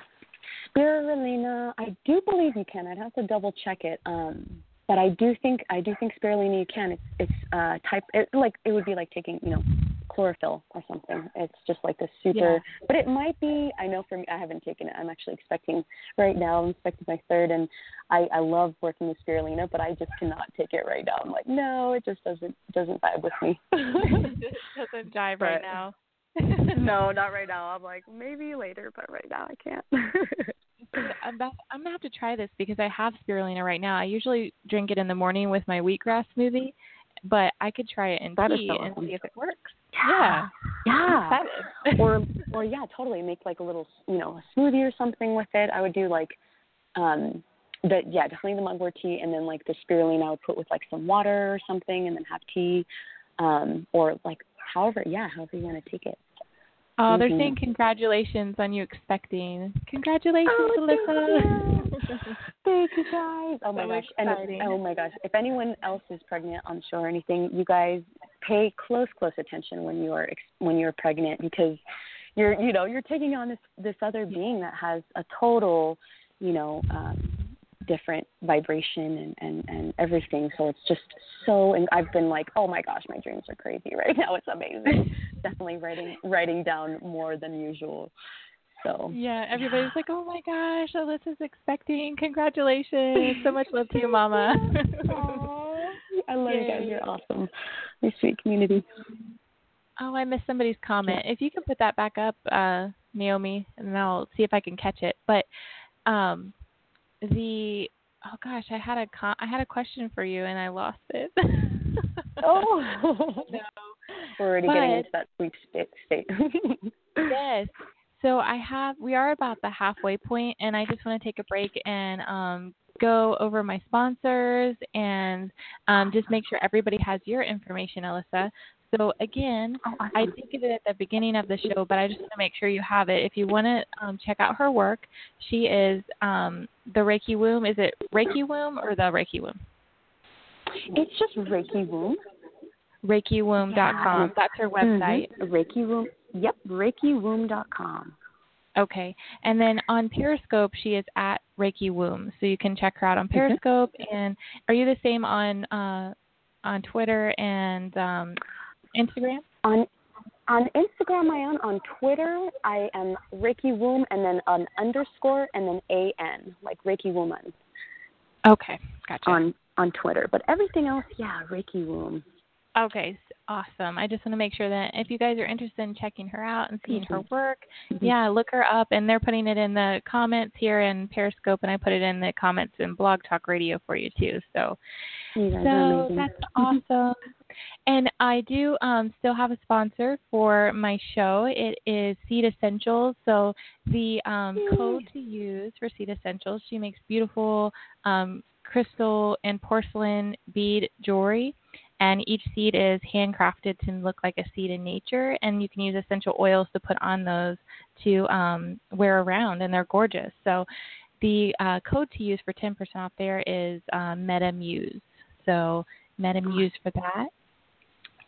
Spirulina, I do believe you can. I'd have to double check it. Um, but I do think I do think spirulina you can. It's it's uh type it, like it would be like taking, you know, chlorophyll or something. It's just like this super, yeah. But it might be, I know for me, I haven't taken it. I'm actually expecting right now, I'm expecting my third, and I, I love working with spirulina, but I just cannot take it right now. I'm like, no, it just doesn't, doesn't vibe with me. It doesn't jive but, right now. No, not right now. I'm like, maybe later, but right now I can't. I'm going to have to try this because I have spirulina right now. I usually drink it in the morning with my wheatgrass smoothie, but I could try it in that tea so and awesome. see if it works. Yeah. Yeah. yeah. or, or yeah, totally. Make like a little, you know, a smoothie or something with it. I would do like, um, the, yeah, definitely the mugwort tea, and then like the spirulina I would put with like some water or something and then have tea, um, or like however, yeah, however you want to take it. Oh, they're mm-hmm. saying congratulations on you expecting. Congratulations, oh, Alyssa. Thank you. Thank you guys. Oh my so gosh. Exciting. And oh my gosh. If anyone else is pregnant on the show or anything, you guys pay close, close attention when you are when you're pregnant, because you're you know, you're taking on this this other being that has a total, you know, um different vibration and, and, and everything. So it's just so, and I've been like, oh my gosh, my dreams are crazy right now. It's amazing. Definitely writing, writing down more than usual. So yeah, everybody's yeah. like, oh my gosh, Alyssa's expecting. Congratulations. So much love to you, Mama. I love Yay. You guys. You're awesome. You're sweet community. Oh, I missed somebody's comment. Yeah. If you can put that back up, uh, Naomi, and I'll see if I can catch it. But, um, The oh gosh, I had a con- I had a question for you and I lost it. oh no, we're already but, getting into that sweet state. Yes. So I have we are about the halfway point, and I just want to take a break and um, go over my sponsors and um, just make sure everybody has your information, Alyssa. So, again, oh, awesome. I did give it at the beginning of the show, but I just want to make sure you have it. If you want to um, check out her work, she is um, the Reiki Womb. Is it Reiki Womb or the Reiki Womb? It's just Reiki Womb. Reiki Womb dot com. Yeah. That's her website. Mm-hmm. Reiki Womb. Yep, Reiki Womb dot com. Okay. And then on Periscope, she is at Reiki Womb. So you can check her out on Periscope. Mm-hmm. And are you the same on uh, on Twitter and um, Instagram? On on Instagram, I am. On Twitter, I am Reiki Womb, and then an underscore, and then A N, like Reiki Woman. Okay, gotcha. On on Twitter, but everything else, yeah, Reiki Womb. Okay, awesome. I just want to make sure that if you guys are interested in checking her out and seeing mm-hmm. her work, mm-hmm. yeah, look her up. And they're putting it in the comments here in Periscope, and I put it in the comments in Blog Talk Radio for you too. So, so that's awesome. And I do um, still have a sponsor for my show. It is Seed Essentials. So the um, code to use for Seed Essentials, she makes beautiful um, crystal and porcelain bead jewelry. And each seed is handcrafted to look like a seed in nature. And you can use essential oils to put on those to um, wear around, and they're gorgeous. So the uh, code to use for ten percent off there is uh, MetaMuse. So MetaMuse for that.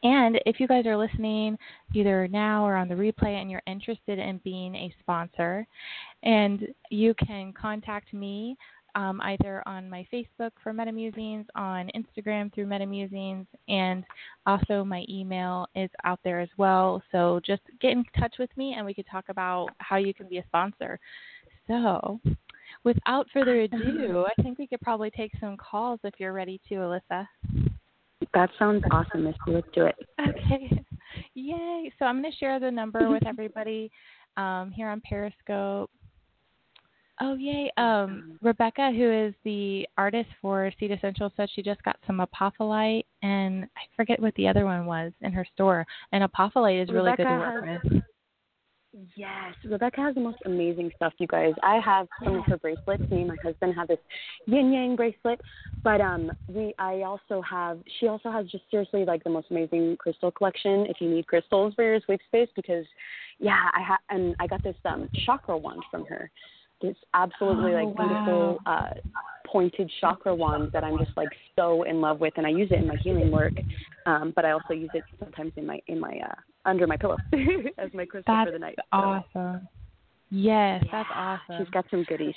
And if you guys are listening either now or on the replay and you're interested in being a sponsor, and you can contact me um, either on my Facebook for Metamusings, on Instagram through Metamusings, and also my email is out there as well. So just get in touch with me and we could talk about how you can be a sponsor. So without further ado, I think we could probably take some calls if you're ready to, Alyssa. That sounds awesome, Misty. Let's do it. Okay. Yay. So I'm going to share the number with everybody um, here on Periscope. Oh, yay. Um, Rebecca, who is the artist for Seed Essentials, said she just got some apophyllite, and I forget what the other one was in her store. And apophyllite is really Rebecca good to work has, with. Yes, Rebecca has the most amazing stuff, you guys. I have some of her bracelets. Me and my husband have this yin yang bracelet, but um, we I also have. She also has just seriously like the most amazing crystal collection. If you need crystals for your sleep space, because yeah, I ha- and I got this um chakra wand from her. This absolutely Oh, like beautiful wow. uh, pointed chakra wand that I'm just like so in love with, and I use it in my healing work. Um, but I also use it sometimes in my in my uh, under my pillow as my crystal That's for the night. So. awesome. Yes, Yeah, that's awesome. she's got some goodies.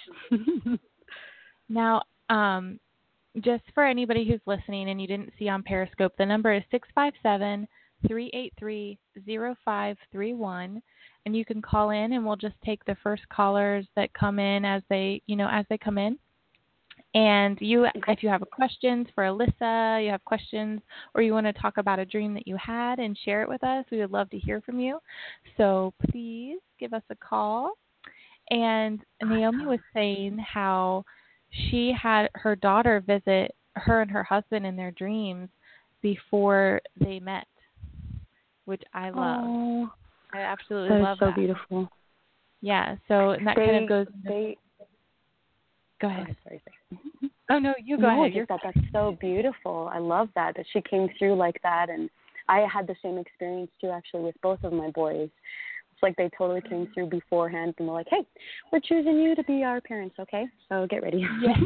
Now, um, just for anybody who's listening and you didn't see on Periscope, the number is six five seven, three eight three, zero five three one, and you can call in and we'll just take the first callers that come in as they, you know, as they come in. And you, if you have questions for Alyssa, you have questions, or you want to talk about a dream that you had and share it with us, we would love to hear from you. So please give us a call. And Naomi was saying how she had her daughter visit her and her husband in their dreams before they met, which I love. Oh, I absolutely that love is so that. beautiful. Yeah, so and that they, kind of goes into, they, go ahead. Oh, sorry, sorry. Oh, no, you go no, ahead. just You're that that's so beautiful. I love that, that she came through like that. And I had the same experience, too, actually, with both of my boys. It's like they totally came through beforehand and were like, hey, we're choosing you to be our parents, okay? So get ready. Yes.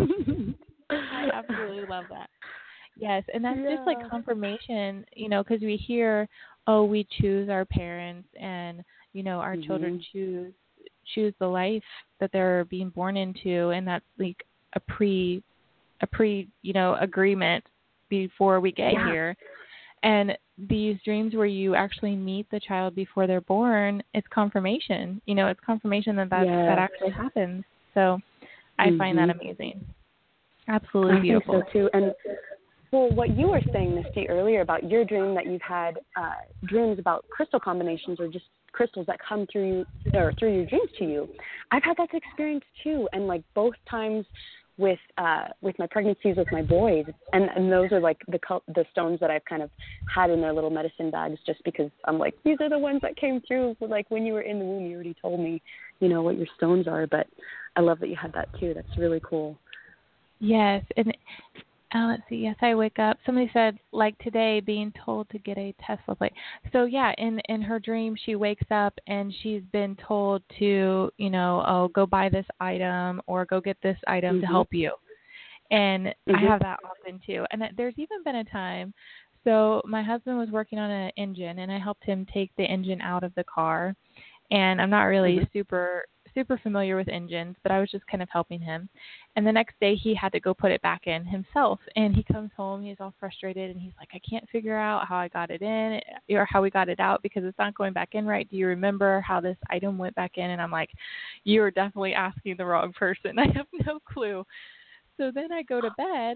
I absolutely love that. Yes, and that's yeah. just like confirmation, you know, because we hear, oh, we choose our parents and, you know, our mm-hmm. children choose choose the life that they're being born into, and that's like a pre, a pre, you know, agreement before we get yeah. here. And these dreams where you actually meet the child before they're born, it's confirmation. You know, it's confirmation that that, yes. that actually happens. So I mm-hmm. find that amazing. Absolutely I beautiful. think so, too. And well, what you were saying, Misty, earlier about your dream that you've had uh, dreams about crystal combinations or just crystals that come through you, or through your dreams to you. I've had that experience too, and like both times with uh, with my pregnancies with my boys, and, and those are like the the stones that I've kind of had in their little medicine bags, just because I'm like, these are the ones that came through. Like when you were in the womb, you already told me, you know, what your stones are. But I love that you had that too. That's really cool. Yes, and uh, let's see. Yes, I wake up. Somebody said, like today, being told to get a Tesla plate. So yeah, in in her dream, she wakes up and she's been told to, you know, oh, go buy this item or go get this item mm-hmm. to help you. And mm-hmm. I have that often too. And there's even been a time. So my husband was working on an engine, and I helped him take the engine out of the car. And I'm not really mm-hmm. super super familiar with engines, but I was just kind of helping him. And the next day he had to go put it back in himself. And he comes home, he's all frustrated, and he's like, I can't figure out how I got it in or how we got it out because it's not going back in right. Do you remember how this item went back in? And I'm like, you are definitely asking the wrong person. I have no clue. So then I go to bed,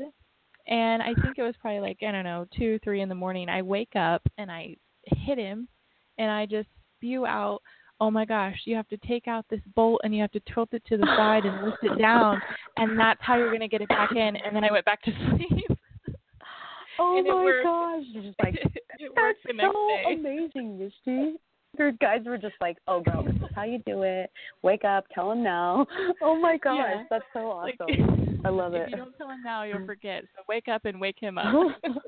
and I think it was probably like, I don't know, two, three in the morning. I wake up and I hit him, and I just spew out, oh my gosh, you have to take out this bolt and you have to tilt it to the side and lift it down, and that's how you're going to get it back in. And then I went back to sleep. Oh and my it gosh. Just like, that's so amazing, Misty. Your guys were just like, oh, girl, this is how you do it. Wake up, tell him now. Oh, my gosh, yeah. That's so awesome. Like, I love if it. If you don't tell him now, you'll forget. So wake up and wake him up.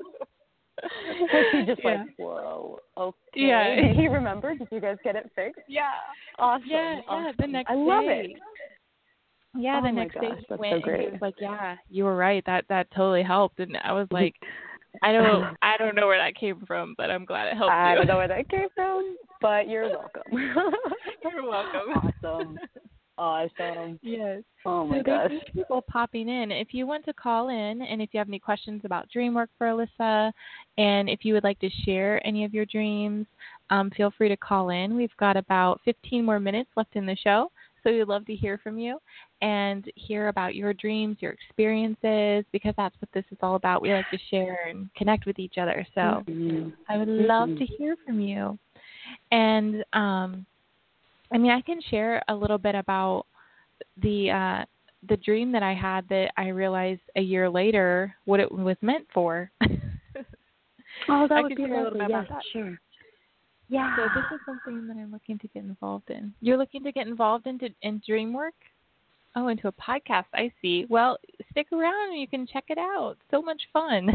Was he just yeah. like, whoa, okay. Yeah. Did he remember? Did you guys get it fixed? Yeah. Awesome. Yeah, awesome. yeah, the next I day. love it. Yeah, oh the next gosh, day he that's went so great. and he was like, yeah, you were right. That that totally helped. And I was like, I don't I don't know where that came from, but I'm glad it helped I you. don't know where that came from, but you're welcome. You're welcome. Awesome. Awesome. Yes. Oh my So gosh. thank you for people popping in. If you want to call in and if you have any questions about dream work for Alyssa and if you would like to share any of your dreams, um, feel free to call in. We've got about fifteen more minutes left in the show, so we'd love to hear from you and hear about your dreams, your experiences, because that's what this is all about. We like to share and connect with each other. So Mm-hmm. I would love Mm-hmm. to hear from you. And um, I mean, I can share a little bit about the uh, the dream that I had that I realized a year later what it was meant for. Oh, that I would can be share lovely. a little bit Yes, about that. sure. Yeah. So this is something that I'm looking to get involved in. You're looking to get involved into in dream work? Oh, into a podcast. I see. Well, stick around and you can check it out. So much fun.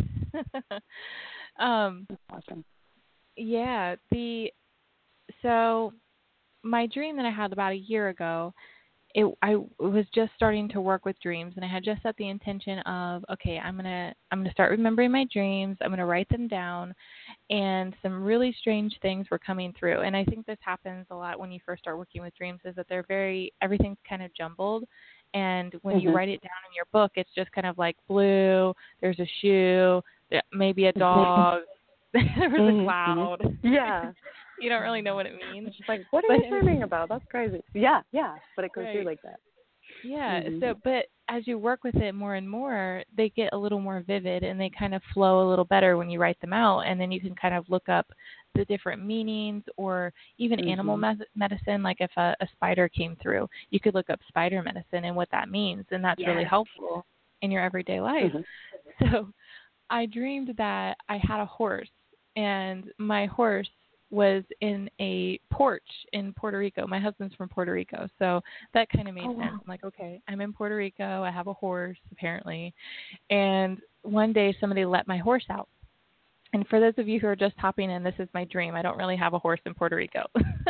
um, That's awesome. yeah. The so my dream that I had about a year ago, it I was just starting to work with dreams, and I had just set the intention of, okay, I'm gonna I'm gonna start remembering my dreams. I'm gonna write them down, and some really strange things were coming through. And I think this happens a lot when you first start working with dreams, is that they're very everything's kind of jumbled, and when mm-hmm. you write it down in your book, it's just kind of like blue. There's a shoe, maybe a dog. There's mm-hmm. a cloud. Yeah. You don't really know what it means. It's just like, what are you dreaming about? That's crazy. Yeah, yeah, but it goes right. through like that. Yeah. Mm-hmm. So, but as you work with it more and more, they get a little more vivid and they kind of flow a little better when you write them out. And then you can kind of look up the different meanings, or even mm-hmm. animal me- medicine. Like if a, a spider came through, you could look up spider medicine and what that means. And that's yes. really helpful in your everyday life. Mm-hmm. So I dreamed that I had a horse, and my horse was in a porch in Puerto Rico. My husband's from Puerto Rico, so that kind of made oh, sense. Wow. I'm like, okay, I'm in Puerto Rico. I have a horse, apparently. And one day somebody let my horse out. And for those of you who are just hopping in, this is my dream. I don't really have a horse in Puerto Rico.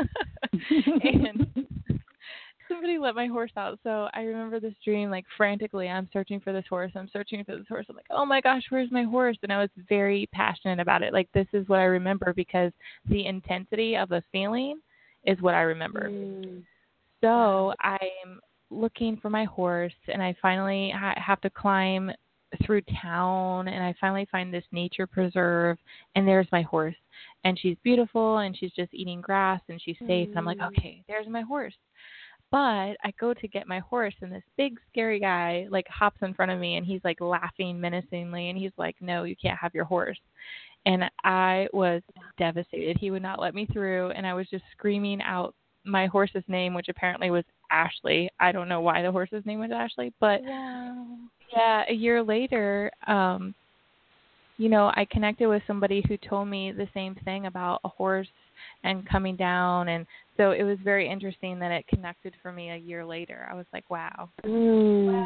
And somebody let my horse out. So I remember this dream, like frantically, I'm searching for this horse. I'm searching for this horse. I'm like, oh my gosh, where's my horse? And I was very passionate about it. Like, this is what I remember, because the intensity of the feeling is what I remember. Mm. So I'm looking for my horse, and I finally ha- have to climb through town, and I finally find this nature preserve, and there's my horse. And she's beautiful, and she's just eating grass, and she's safe. Mm. And I'm like, okay, there's my horse. But I go to get my horse, and this big, scary guy, like, hops in front of me, and he's, like, laughing menacingly, and he's like, no, you can't have your horse. And I was devastated. He would not let me through, and I was just screaming out my horse's name, which apparently was Ashley. I don't know why the horse's name was Ashley, but, wow. yeah, a year later, um, you know, I connected with somebody who told me the same thing about a horse and coming down, and so it was very interesting that it connected for me a year later. I was like, wow. Mm, wow.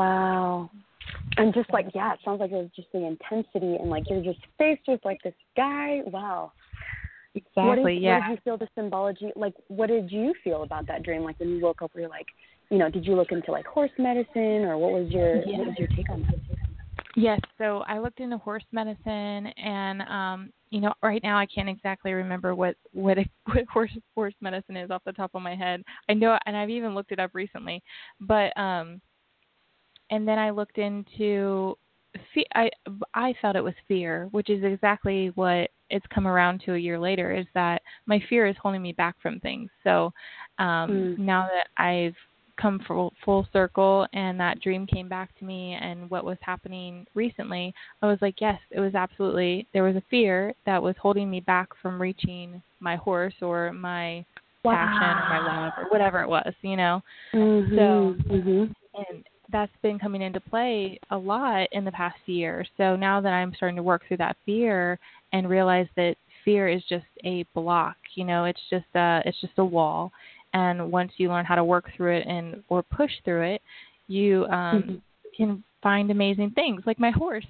Wow. And just like, yeah, it sounds like it was just the intensity, and like you're just faced with like this guy. Wow. Exactly, what did, yeah. What did you feel the symbology, like what did you feel about that dream? Like when you woke up, were you like, you know, did you look into like horse medicine, or what was your, yeah. what was your take on that? Yes, so I looked into horse medicine, and um, you know, right now I can't exactly remember what what, a, what horse horse medicine is off the top of my head. I know, and I've even looked it up recently. But um, and then I looked into, fe- I I felt it was fear, which is exactly what it's come around to a year later. Is that my fear is holding me back from things. So um, mm. now that I've come full, full circle, and that dream came back to me, and what was happening recently, I was like, yes, it was absolutely, there was a fear that was holding me back from reaching my horse or my wow. passion or my love or whatever it was, you know. Mm-hmm. So mm-hmm. and that's been coming into play a lot in the past year. So now that I'm starting to work through that fear and realize that fear is just a block, you know, it's just a, it's just a wall. And once you learn how to work through it and or push through it, you um, mm-hmm. can find amazing things, like my horse.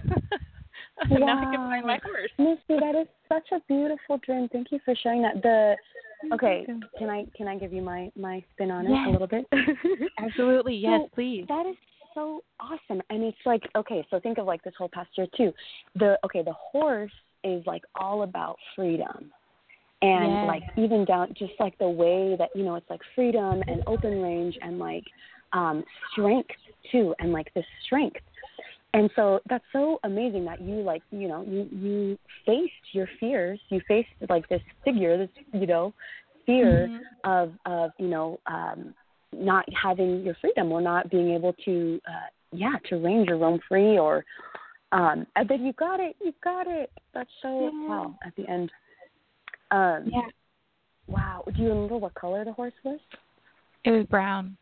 Wow. Now I can find my horse. Misty, that is such a beautiful dream. Thank you for sharing that. The okay, can I can I give you my, my spin on it yes. a little bit? Absolutely, yes, so please. That is so awesome. And it's like, okay, so think of like this whole past year too. The okay, the horse is like all about freedom. And yeah. like even down just like the way that, you know, it's like freedom and open range and like um strength too, and like this strength. And so that's so amazing that you like, you know, you, you faced your fears. You faced like this figure, this, you know, fear mm-hmm. of, of, you know, um, not having your freedom or not being able to, uh, yeah, to range or roam free or, um, and then you got it, you got it. That's so, yeah. wow, at the end. Um, yeah. Wow. Do you remember what color the horse was? It was brown.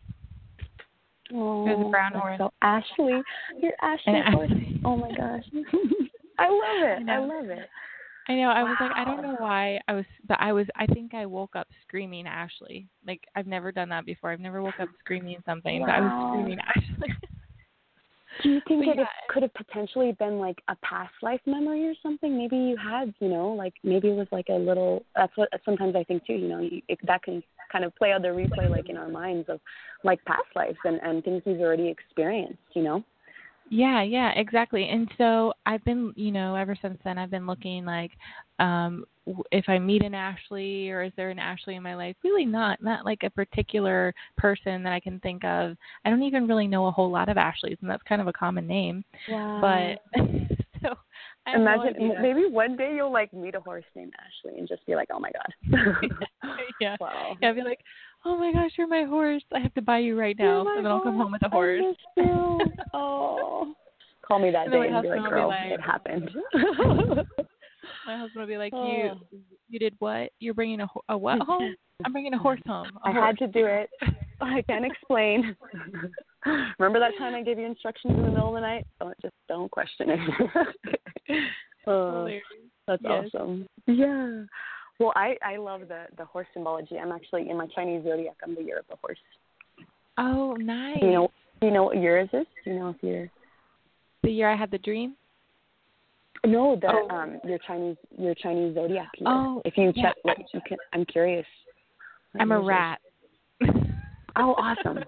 Oh, it was a brown horse. So Ashley, your Ashley and horse. Oh my gosh. I love it. I, I love it. I know. I wow. was like, I don't know why I was, but I was, I think I woke up screaming Ashley. Like, I've never done that before. I've never woke up screaming something, wow. but I was screaming Ashley. Do you think but it yeah. could have potentially been like a past life memory or something? Maybe you had, you know, like maybe it was like a little, that's what sometimes I think too, you know, you, it, that can kind of play out the replay like in our minds of like past lives and, and things we've already experienced, you know? Yeah, yeah, exactly. And so I've been, you know, ever since then, I've been looking like, um, w- if I meet an Ashley or is there an Ashley in my life? Really not, not like a particular person that I can think of. I don't even really know a whole lot of Ashleys, and that's kind of a common name. Wow. But so I have imagine no idea. Maybe one day you'll like meet a horse named Ashley and just be like, oh my God. yeah. Wow. Yeah, I'll be like, oh my gosh, you're my horse. I have to buy you right now. And then I'll come home with a horse. I miss you. Oh. Call me that and day and be like, girl, be like, it happened. My husband will be like, oh. you you did what? You're bringing a, a what home? I'm bringing a horse home. A I horse. had to do it. I can't explain. Remember that time I gave you instructions in the middle of the night? Don't, just don't question it. oh, that's yes. awesome. Yeah. Well, I, I love the, the horse symbology. I'm actually in my Chinese zodiac. I'm the year of the horse. Oh, nice. Do you know, do you know what year is this? Do you know if you're... The year I had the dream? No, the oh. um your Chinese your Chinese zodiac year. Oh, if you yeah. check, like, you can. I'm curious. I'm a rat. Oh, awesome.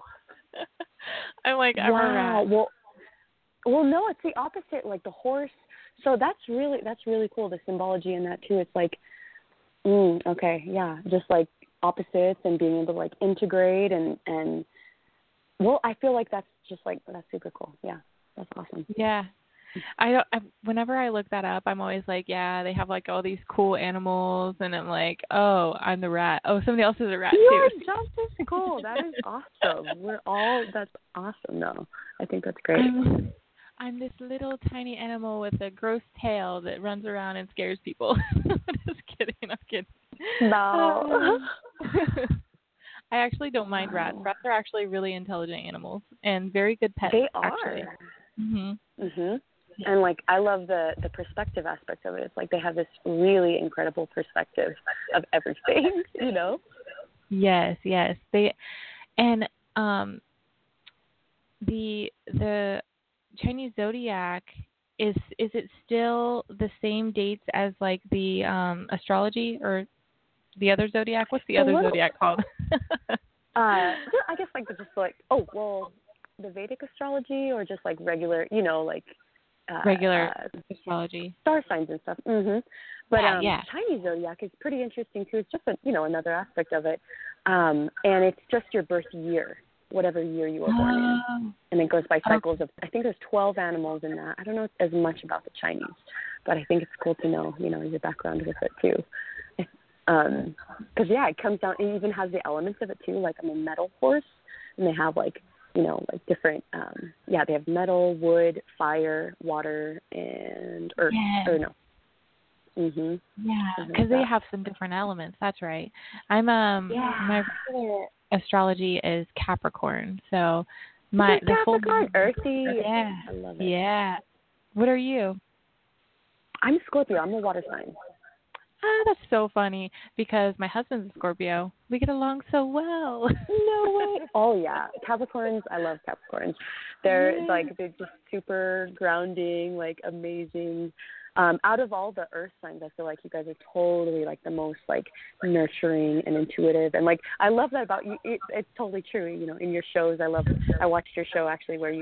I'm like I'm wow. a rat. Well, well, no, it's the opposite. Like the horse. So that's really that's really cool. The symbology in that too. It's like, mm, okay, yeah, just like opposites and being able to like integrate and and. Well, I feel like that's just like that's super cool. Yeah, that's awesome. Yeah. I don't. I, whenever I look that up, I'm always like, yeah, they have like all these cool animals, and I'm like, oh, I'm the rat. Oh, somebody else is a rat You're too. just as cool. That is awesome. We're all. That's awesome. No, I think that's great. I'm, I'm this little tiny animal with a gross tail that runs around and scares people. Just kidding. I'm kidding. No. I actually don't mind rats. Rats are actually really intelligent animals and very good pets. They are. Actually. Mhm. Mhm. And like I love the the perspective aspect of it. It's like they have this really incredible perspective of everything, you know? Yes, yes. They and um the the Chinese zodiac is is it still the same dates as like the um astrology or the other zodiac? What's the a other little, zodiac called? uh I guess like the just like oh well the Vedic astrology or just like regular, you know, like Uh, regular uh, astrology, star signs and stuff. Mhm. But yeah, um, yeah. Chinese zodiac is pretty interesting too. It's just a, you know another aspect of it, um, and it's just your birth year, whatever year you were born oh. in, and it goes by cycles okay. of. I think there's twelve animals in that. I don't know as much about the Chinese, but I think it's cool to know you know your background with it too. Um, because yeah, it comes down. It even has the elements of it too. Like I'm a metal horse, and they have like. You know, like different, um, yeah, they have metal, wood, fire, water, and earth. Yes. Or no. Mhm. Yeah, because like they that. have some different elements. That's right. I'm um Yeah. my regular astrology is Capricorn, so my the the full Capricorn, earthy. Yeah, I love it. yeah. What are you? I'm Scorpio. I'm a water sign. Ah, that's so funny because my husband's a Scorpio. We get along so well. No way. Oh yeah, Capricorns. I love Capricorns. They're yeah. like they're just super grounding, like amazing. Um, out of all the earth signs, I feel like you guys are totally like the most like nurturing and intuitive, and like I love that about you. It, it's totally true. You know, in your shows, I love. I watched your show actually where you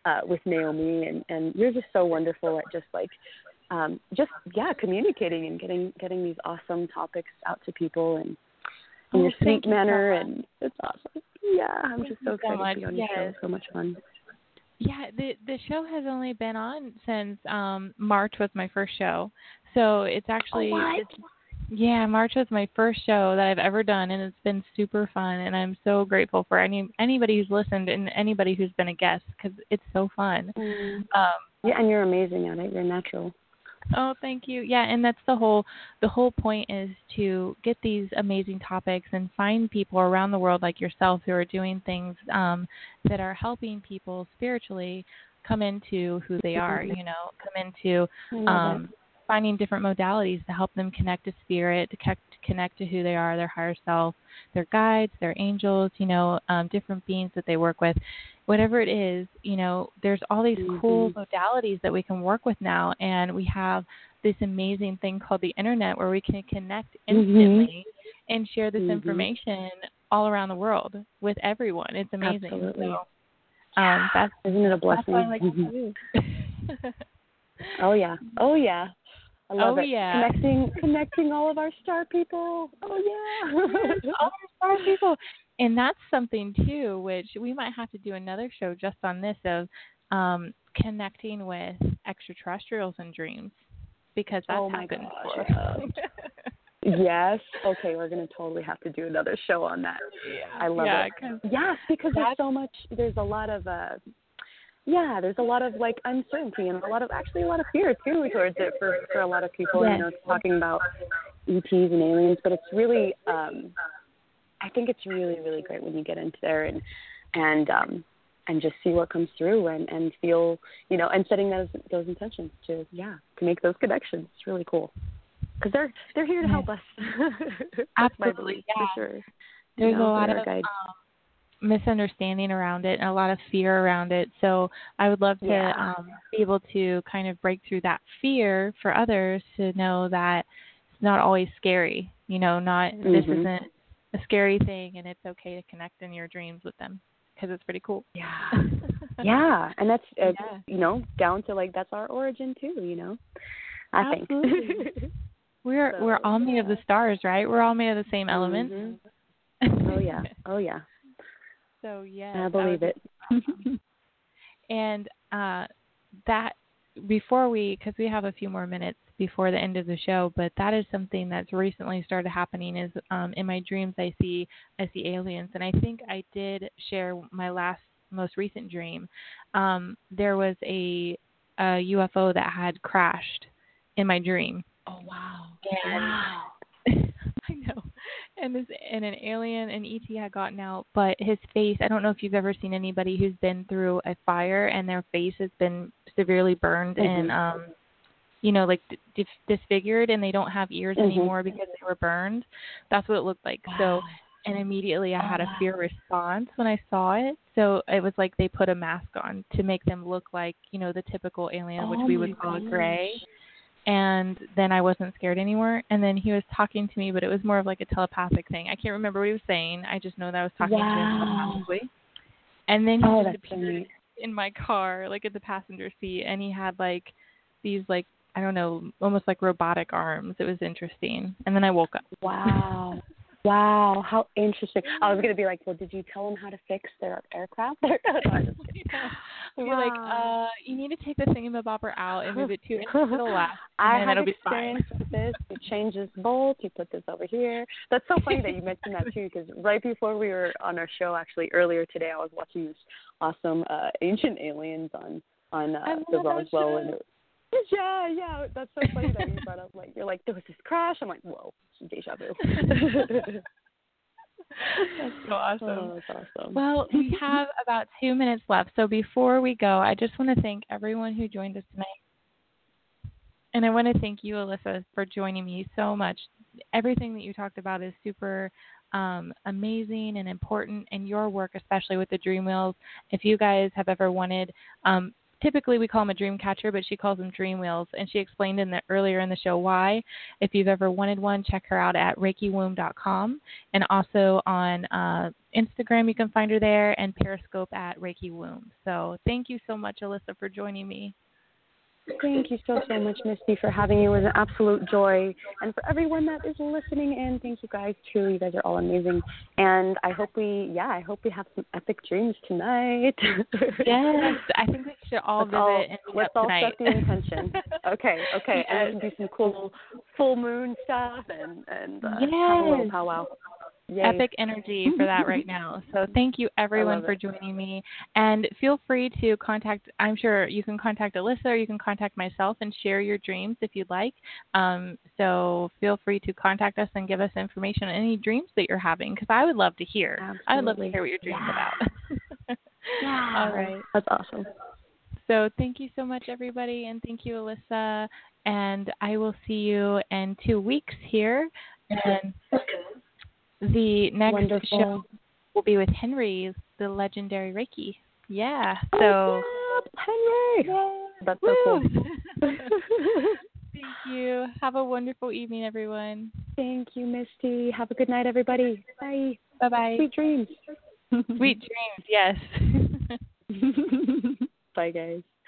uh, with Naomi, and, and you're just so wonderful at just like, um, just yeah, communicating and getting getting these awesome topics out to people, and in Oh, your thank sweet you manner, so much. and it's awesome. Yeah, I'm Thank just you so so excited to much. be on your show. Yes. It's so much fun. Yeah, the the show has only been on since um March was my first show. So it's Oh, actually what? it's, yeah, March was my first show that I've ever done, and it's been super fun, and I'm so grateful for any anybody who's listened and anybody who's been a guest because it's so fun. Mm. Um Yeah, and you're amazing at it. You're natural. Oh, thank you. Yeah, and that's the whole the whole point is to get these amazing topics and find people around the world like yourself who are doing things um, that are helping people spiritually come into who they are. You know, come into I love um, finding different modalities to help them connect to spirit, to connect, to connect to who they are, their higher self, their guides, their angels. You know, um, different beings that they work with. Whatever it is, you know, there's all these mm-hmm. cool modalities that we can work with now, and we have this amazing thing called the internet where we can connect instantly mm-hmm. and share this mm-hmm. information all around the world with everyone. It's amazing. Absolutely. So, um, that's, Isn't it a blessing? That's what I like mm-hmm. to do. Oh yeah, oh yeah. I love oh, it. Yeah. Connecting, connecting all of our star people. Oh yeah. all our star people. And that's something too, which we might have to do another show just on this of um, connecting with extraterrestrials in dreams, because that's oh my happened gosh, before. Yes. yes. Okay, we're gonna totally have to do another show on that. Yeah. I love yeah, it. Yes, because there's so much. There's a lot of. Uh, Yeah, there's a lot of like uncertainty and a lot of actually a lot of fear too towards it for, for a lot of people. Yes. You know, it's talking about E Ts and aliens, but it's really, um, I think it's really really great when you get into there and and um, and just see what comes through and, and feel, you know, and setting those those intentions to yeah to make those connections. It's really cool because they're they're here to help us. Absolutely, yeah. For sure. There's you know, a lot of um, misunderstanding around it and a lot of fear around it. So I would love to yeah. um, be able to kind of break through that fear for others to know that it's not always scary. You know, not mm-hmm. this isn't a scary thing, and it's okay to connect in your dreams with them because it's pretty cool. Yeah. yeah, and that's uh, yeah. you know down to like that's our origin too. You know, I Absolutely. think we're so, we're all yeah. made of the stars, right? We're all made of the same elements. Mm-hmm. oh yeah, oh yeah. So yeah, I believe it. Awesome. And uh, that before we, because we have a few more minutes before the end of the show, but that is something that's recently started happening. Is um, in my dreams I see I see aliens, and I think I did share my last most recent dream. Um, there was a, a U F O that had crashed in my dream. Oh wow! And wow. I know. And this and an alien, an E T had gotten out, but his face, I don't know if you've ever seen anybody who's been through a fire and their face has been severely burned mm-hmm. and, um, you know, like dis- disfigured, and they don't have ears mm-hmm. anymore because they were burned. That's what it looked like. Wow. So, and immediately I had a fear response when I saw it. So it was like they put a mask on to make them look like, you know, the typical alien, oh which we would call a gray. And then I wasn't scared anymore. And then he was talking to me, but it was more of like a telepathic thing. I can't remember what he was saying. I just know that I was talking wow. to him telepathically. And then he oh, just appeared in my car, like at the passenger seat, and he had like these like, I don't know, almost like robotic arms. It was interesting. And then I woke up. Wow. Wow, how interesting. I was going to be like, well, did you tell them how to fix their aircraft? I'd be wow. like, uh, you need to take the thingamabobber out and move it two inches to the left, and I then have it'll be fine. With this. You change this bolt, you put this over here. That's so funny that you mentioned that, too, because right before we were on our show, actually, earlier today, I was watching this awesome uh, Ancient Aliens on, on uh, the Roswell. And it, yeah, yeah, that's so funny that you brought up, like, you're like, there was this crash. I'm like, whoa, deja vu. That's so awesome. Oh, that's awesome. Well, we have about two minutes left. So before we go, I just want to thank everyone who joined us tonight. And I want to thank you, Alyssa, for joining me so much. Everything that you talked about is super um, amazing and important, and your work, especially with the Dream Wheels. If you guys have ever wanted um, typically we call them a dream catcher, but she calls them dream wheels. And she explained in the earlier in the show why. If you've ever wanted one, check her out at reiki womb dot com, and also on uh, Instagram you can find her there, and Periscope at Reiki Womb. So thank you so much, Alyssa, for joining me. Thank you so, so much, Misty, for having me. It was an absolute joy. And for everyone that is listening in, thank you guys, too. You guys are all amazing. And I hope we, yeah, I hope we have some epic dreams tonight. Yes, I think we should all let's visit all, and meet let's up all tonight. set the intention. Okay, okay. Yes. And let's do some cool full moon stuff and, and uh, yes. have a little powwow. Yay. Epic energy for that right now. So thank you, everyone, for joining me. And feel free to contact, I'm sure you can contact Alyssa or you can contact myself and share your dreams if you'd like. Um, so feel free to contact us and give us information on any dreams that you're having, because I would love to hear. Absolutely. I would love to hear what your dreams yeah. about. yeah. All right. That's awesome. So thank you so much, everybody, and thank you, Alyssa. And I will see you in two weeks here. And the next Wonderful. show will be with Henry, the legendary Reiki. Yeah. So oh, yeah. Henry. Yeah. That's so cool. Thank you. Have a wonderful evening, everyone. Thank you, Misty. Have a good night, everybody. Bye. Bye-bye. Sweet dreams. Sweet dreams, yes. Bye, guys.